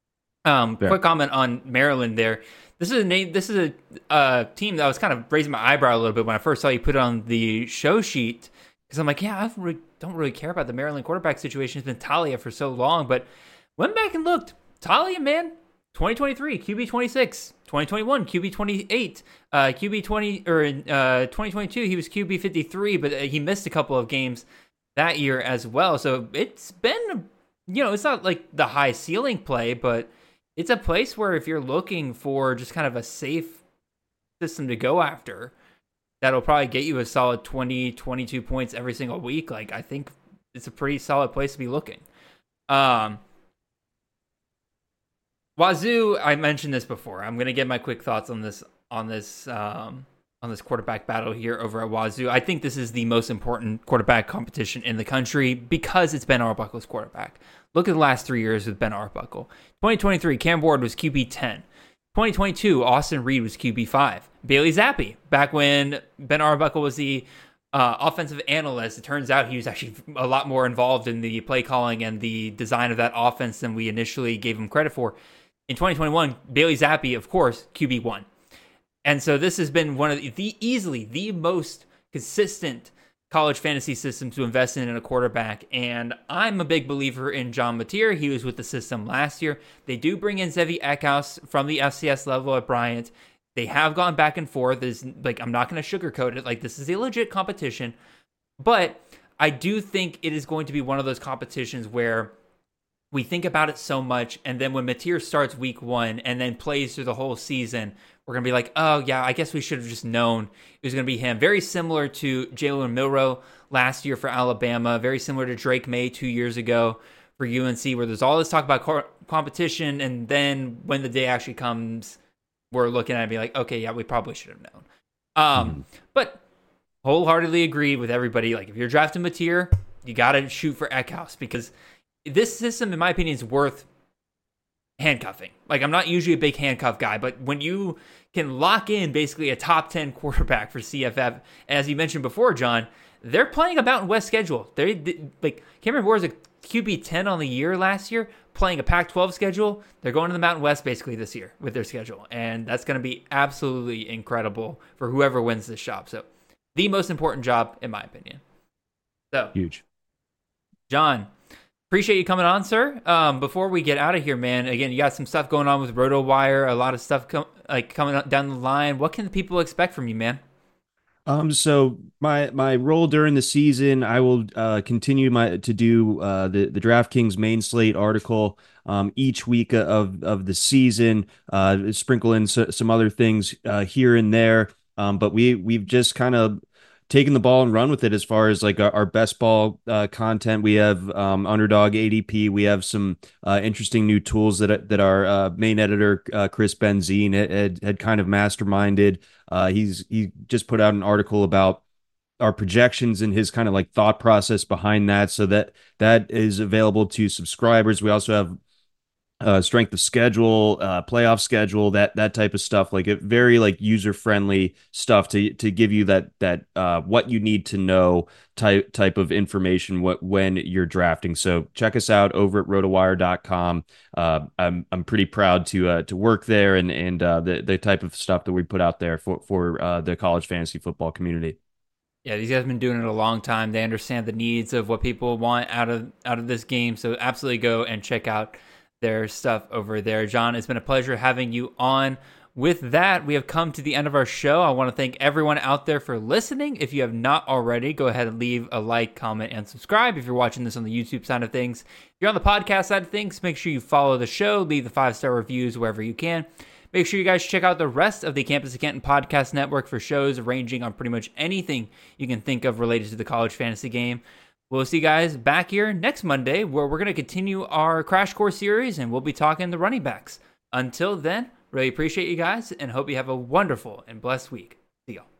Um, yeah. Quick comment on Maryland there. This is a name. This is a uh, team that I was kind of raising my eyebrow a little bit when I first saw you put it on the show sheet, because I'm like, yeah, I really, don't really care about the Maryland quarterback situation. It's been Talia for so long, but went back and looked. Talia, man, twenty twenty-three Q B twenty-six, twenty twenty-one Q B twenty-eight, uh, Q B twenty or uh, twenty twenty-two he was Q B fifty-three, but he missed a couple of games that year as well. So it's been, you know, it's not like the high ceiling play, but it's a place where if you're looking for just kind of a safe system to go after, that'll probably get you a solid twenty, twenty-two points every single week. Like, I think it's a pretty solid place to be looking. Um, Wazoo, I mentioned this before. I'm going to get my quick thoughts on this, on this, um, on this quarterback battle here over at Wazoo. I think this is the most important quarterback competition in the country because it's Ben Arbuckle's quarterback. Look at the last three years with Ben Arbuckle. twenty twenty-three, Cam Ward was Q B ten. twenty twenty-two, Austin Reed was Q B five. Bailey Zappi, back when Ben Arbuckle was the uh, offensive analyst, it turns out he was actually a lot more involved in the play calling and the design of that offense than we initially gave him credit for. In twenty twenty-one, Bailey Zappi, of course, Q B one. And so this has been one of the, the easily the most consistent college fantasy system to invest in in a quarterback. And I'm a big believer in John Mateer. He was with the system last year. They do bring in Zevi Eckhouse from the F C S level at Bryant. They have gone back and forth. There's, like, I'm not going to sugarcoat it. Like, this is a legit competition. But I do think it is going to be one of those competitions where we think about it so much, and then when Mateer starts week one and then plays through the whole season, we're going to be like, oh, yeah, I guess we should have just known it was going to be him. Very similar to Jalen Milroe last year for Alabama. Very similar to Drake May two years ago for U N C, where there's all this talk about co- competition, and then when the day actually comes, we're looking at it and be like, okay, yeah, we probably should have known. Um, mm-hmm. But wholeheartedly agree with everybody. Like, if you're drafting Mateer, you got to shoot for Eckhouse, because this system, in my opinion, is worth handcuffing. Like, I'm not usually a big handcuff guy, but when you can lock in basically a top ten quarterback for C F F, as you mentioned before, John, they're playing a Mountain West schedule. They, they like Cameron Ward was a Q B ten on the year last year, playing a Pac twelve schedule. They're going to the Mountain West basically this year with their schedule, and that's going to be absolutely incredible for whoever wins this job. So, the most important job, in my opinion. So huge, John. Appreciate you coming on, sir. Um, before we get out of here, man, again, you got some stuff going on with RotoWire, a lot of stuff com- like coming down the line. What can the people expect from you, man? Um, so my my role during the season, I will uh, continue my to do uh, the the DraftKings main slate article um, each week of of the season. Uh, sprinkle in so, some other things uh, here and there, um, but we we've just kind of taken the ball and run with it as far as like our, our best ball uh, content. We have um, Underdog A D P. We have some uh, interesting new tools that that our uh, main editor uh, Chris Benzine had, had kind of masterminded. Uh, he's he just put out an article about our projections and his kind of like thought process behind that. So that that is available to subscribers. We also have uh, strength of schedule, uh, playoff schedule, that that type of stuff. Like it very like user friendly stuff to to give you that that uh, what you need to know type type of information what when you're drafting. So check us out over at rotowire dot com. Uh, I'm I'm pretty proud to uh, to work there and and uh, the the type of stuff that we put out there for for uh, the college fantasy football community. Yeah, these guys have been doing it a long time. They understand the needs of what people want out of out of this game. So absolutely go and check out their stuff over there. John, it's been a pleasure having you on. With that, we have come to the end of our show. I want to thank everyone out there for listening. If you have not already, go ahead and leave a like, comment, and subscribe. If you're watching this on the YouTube side of things, if you're on the podcast side of things, make sure you follow the show, leave the five-star reviews wherever you can. Make sure you guys check out the rest of the Campus of Canton podcast network for shows ranging on pretty much anything you can think of related to the college fantasy game. We'll see you guys back here next Monday, where we're going to continue our Crash Course series, and we'll be talking the running backs. Until then, really appreciate you guys, and hope you have a wonderful and blessed week. See y'all.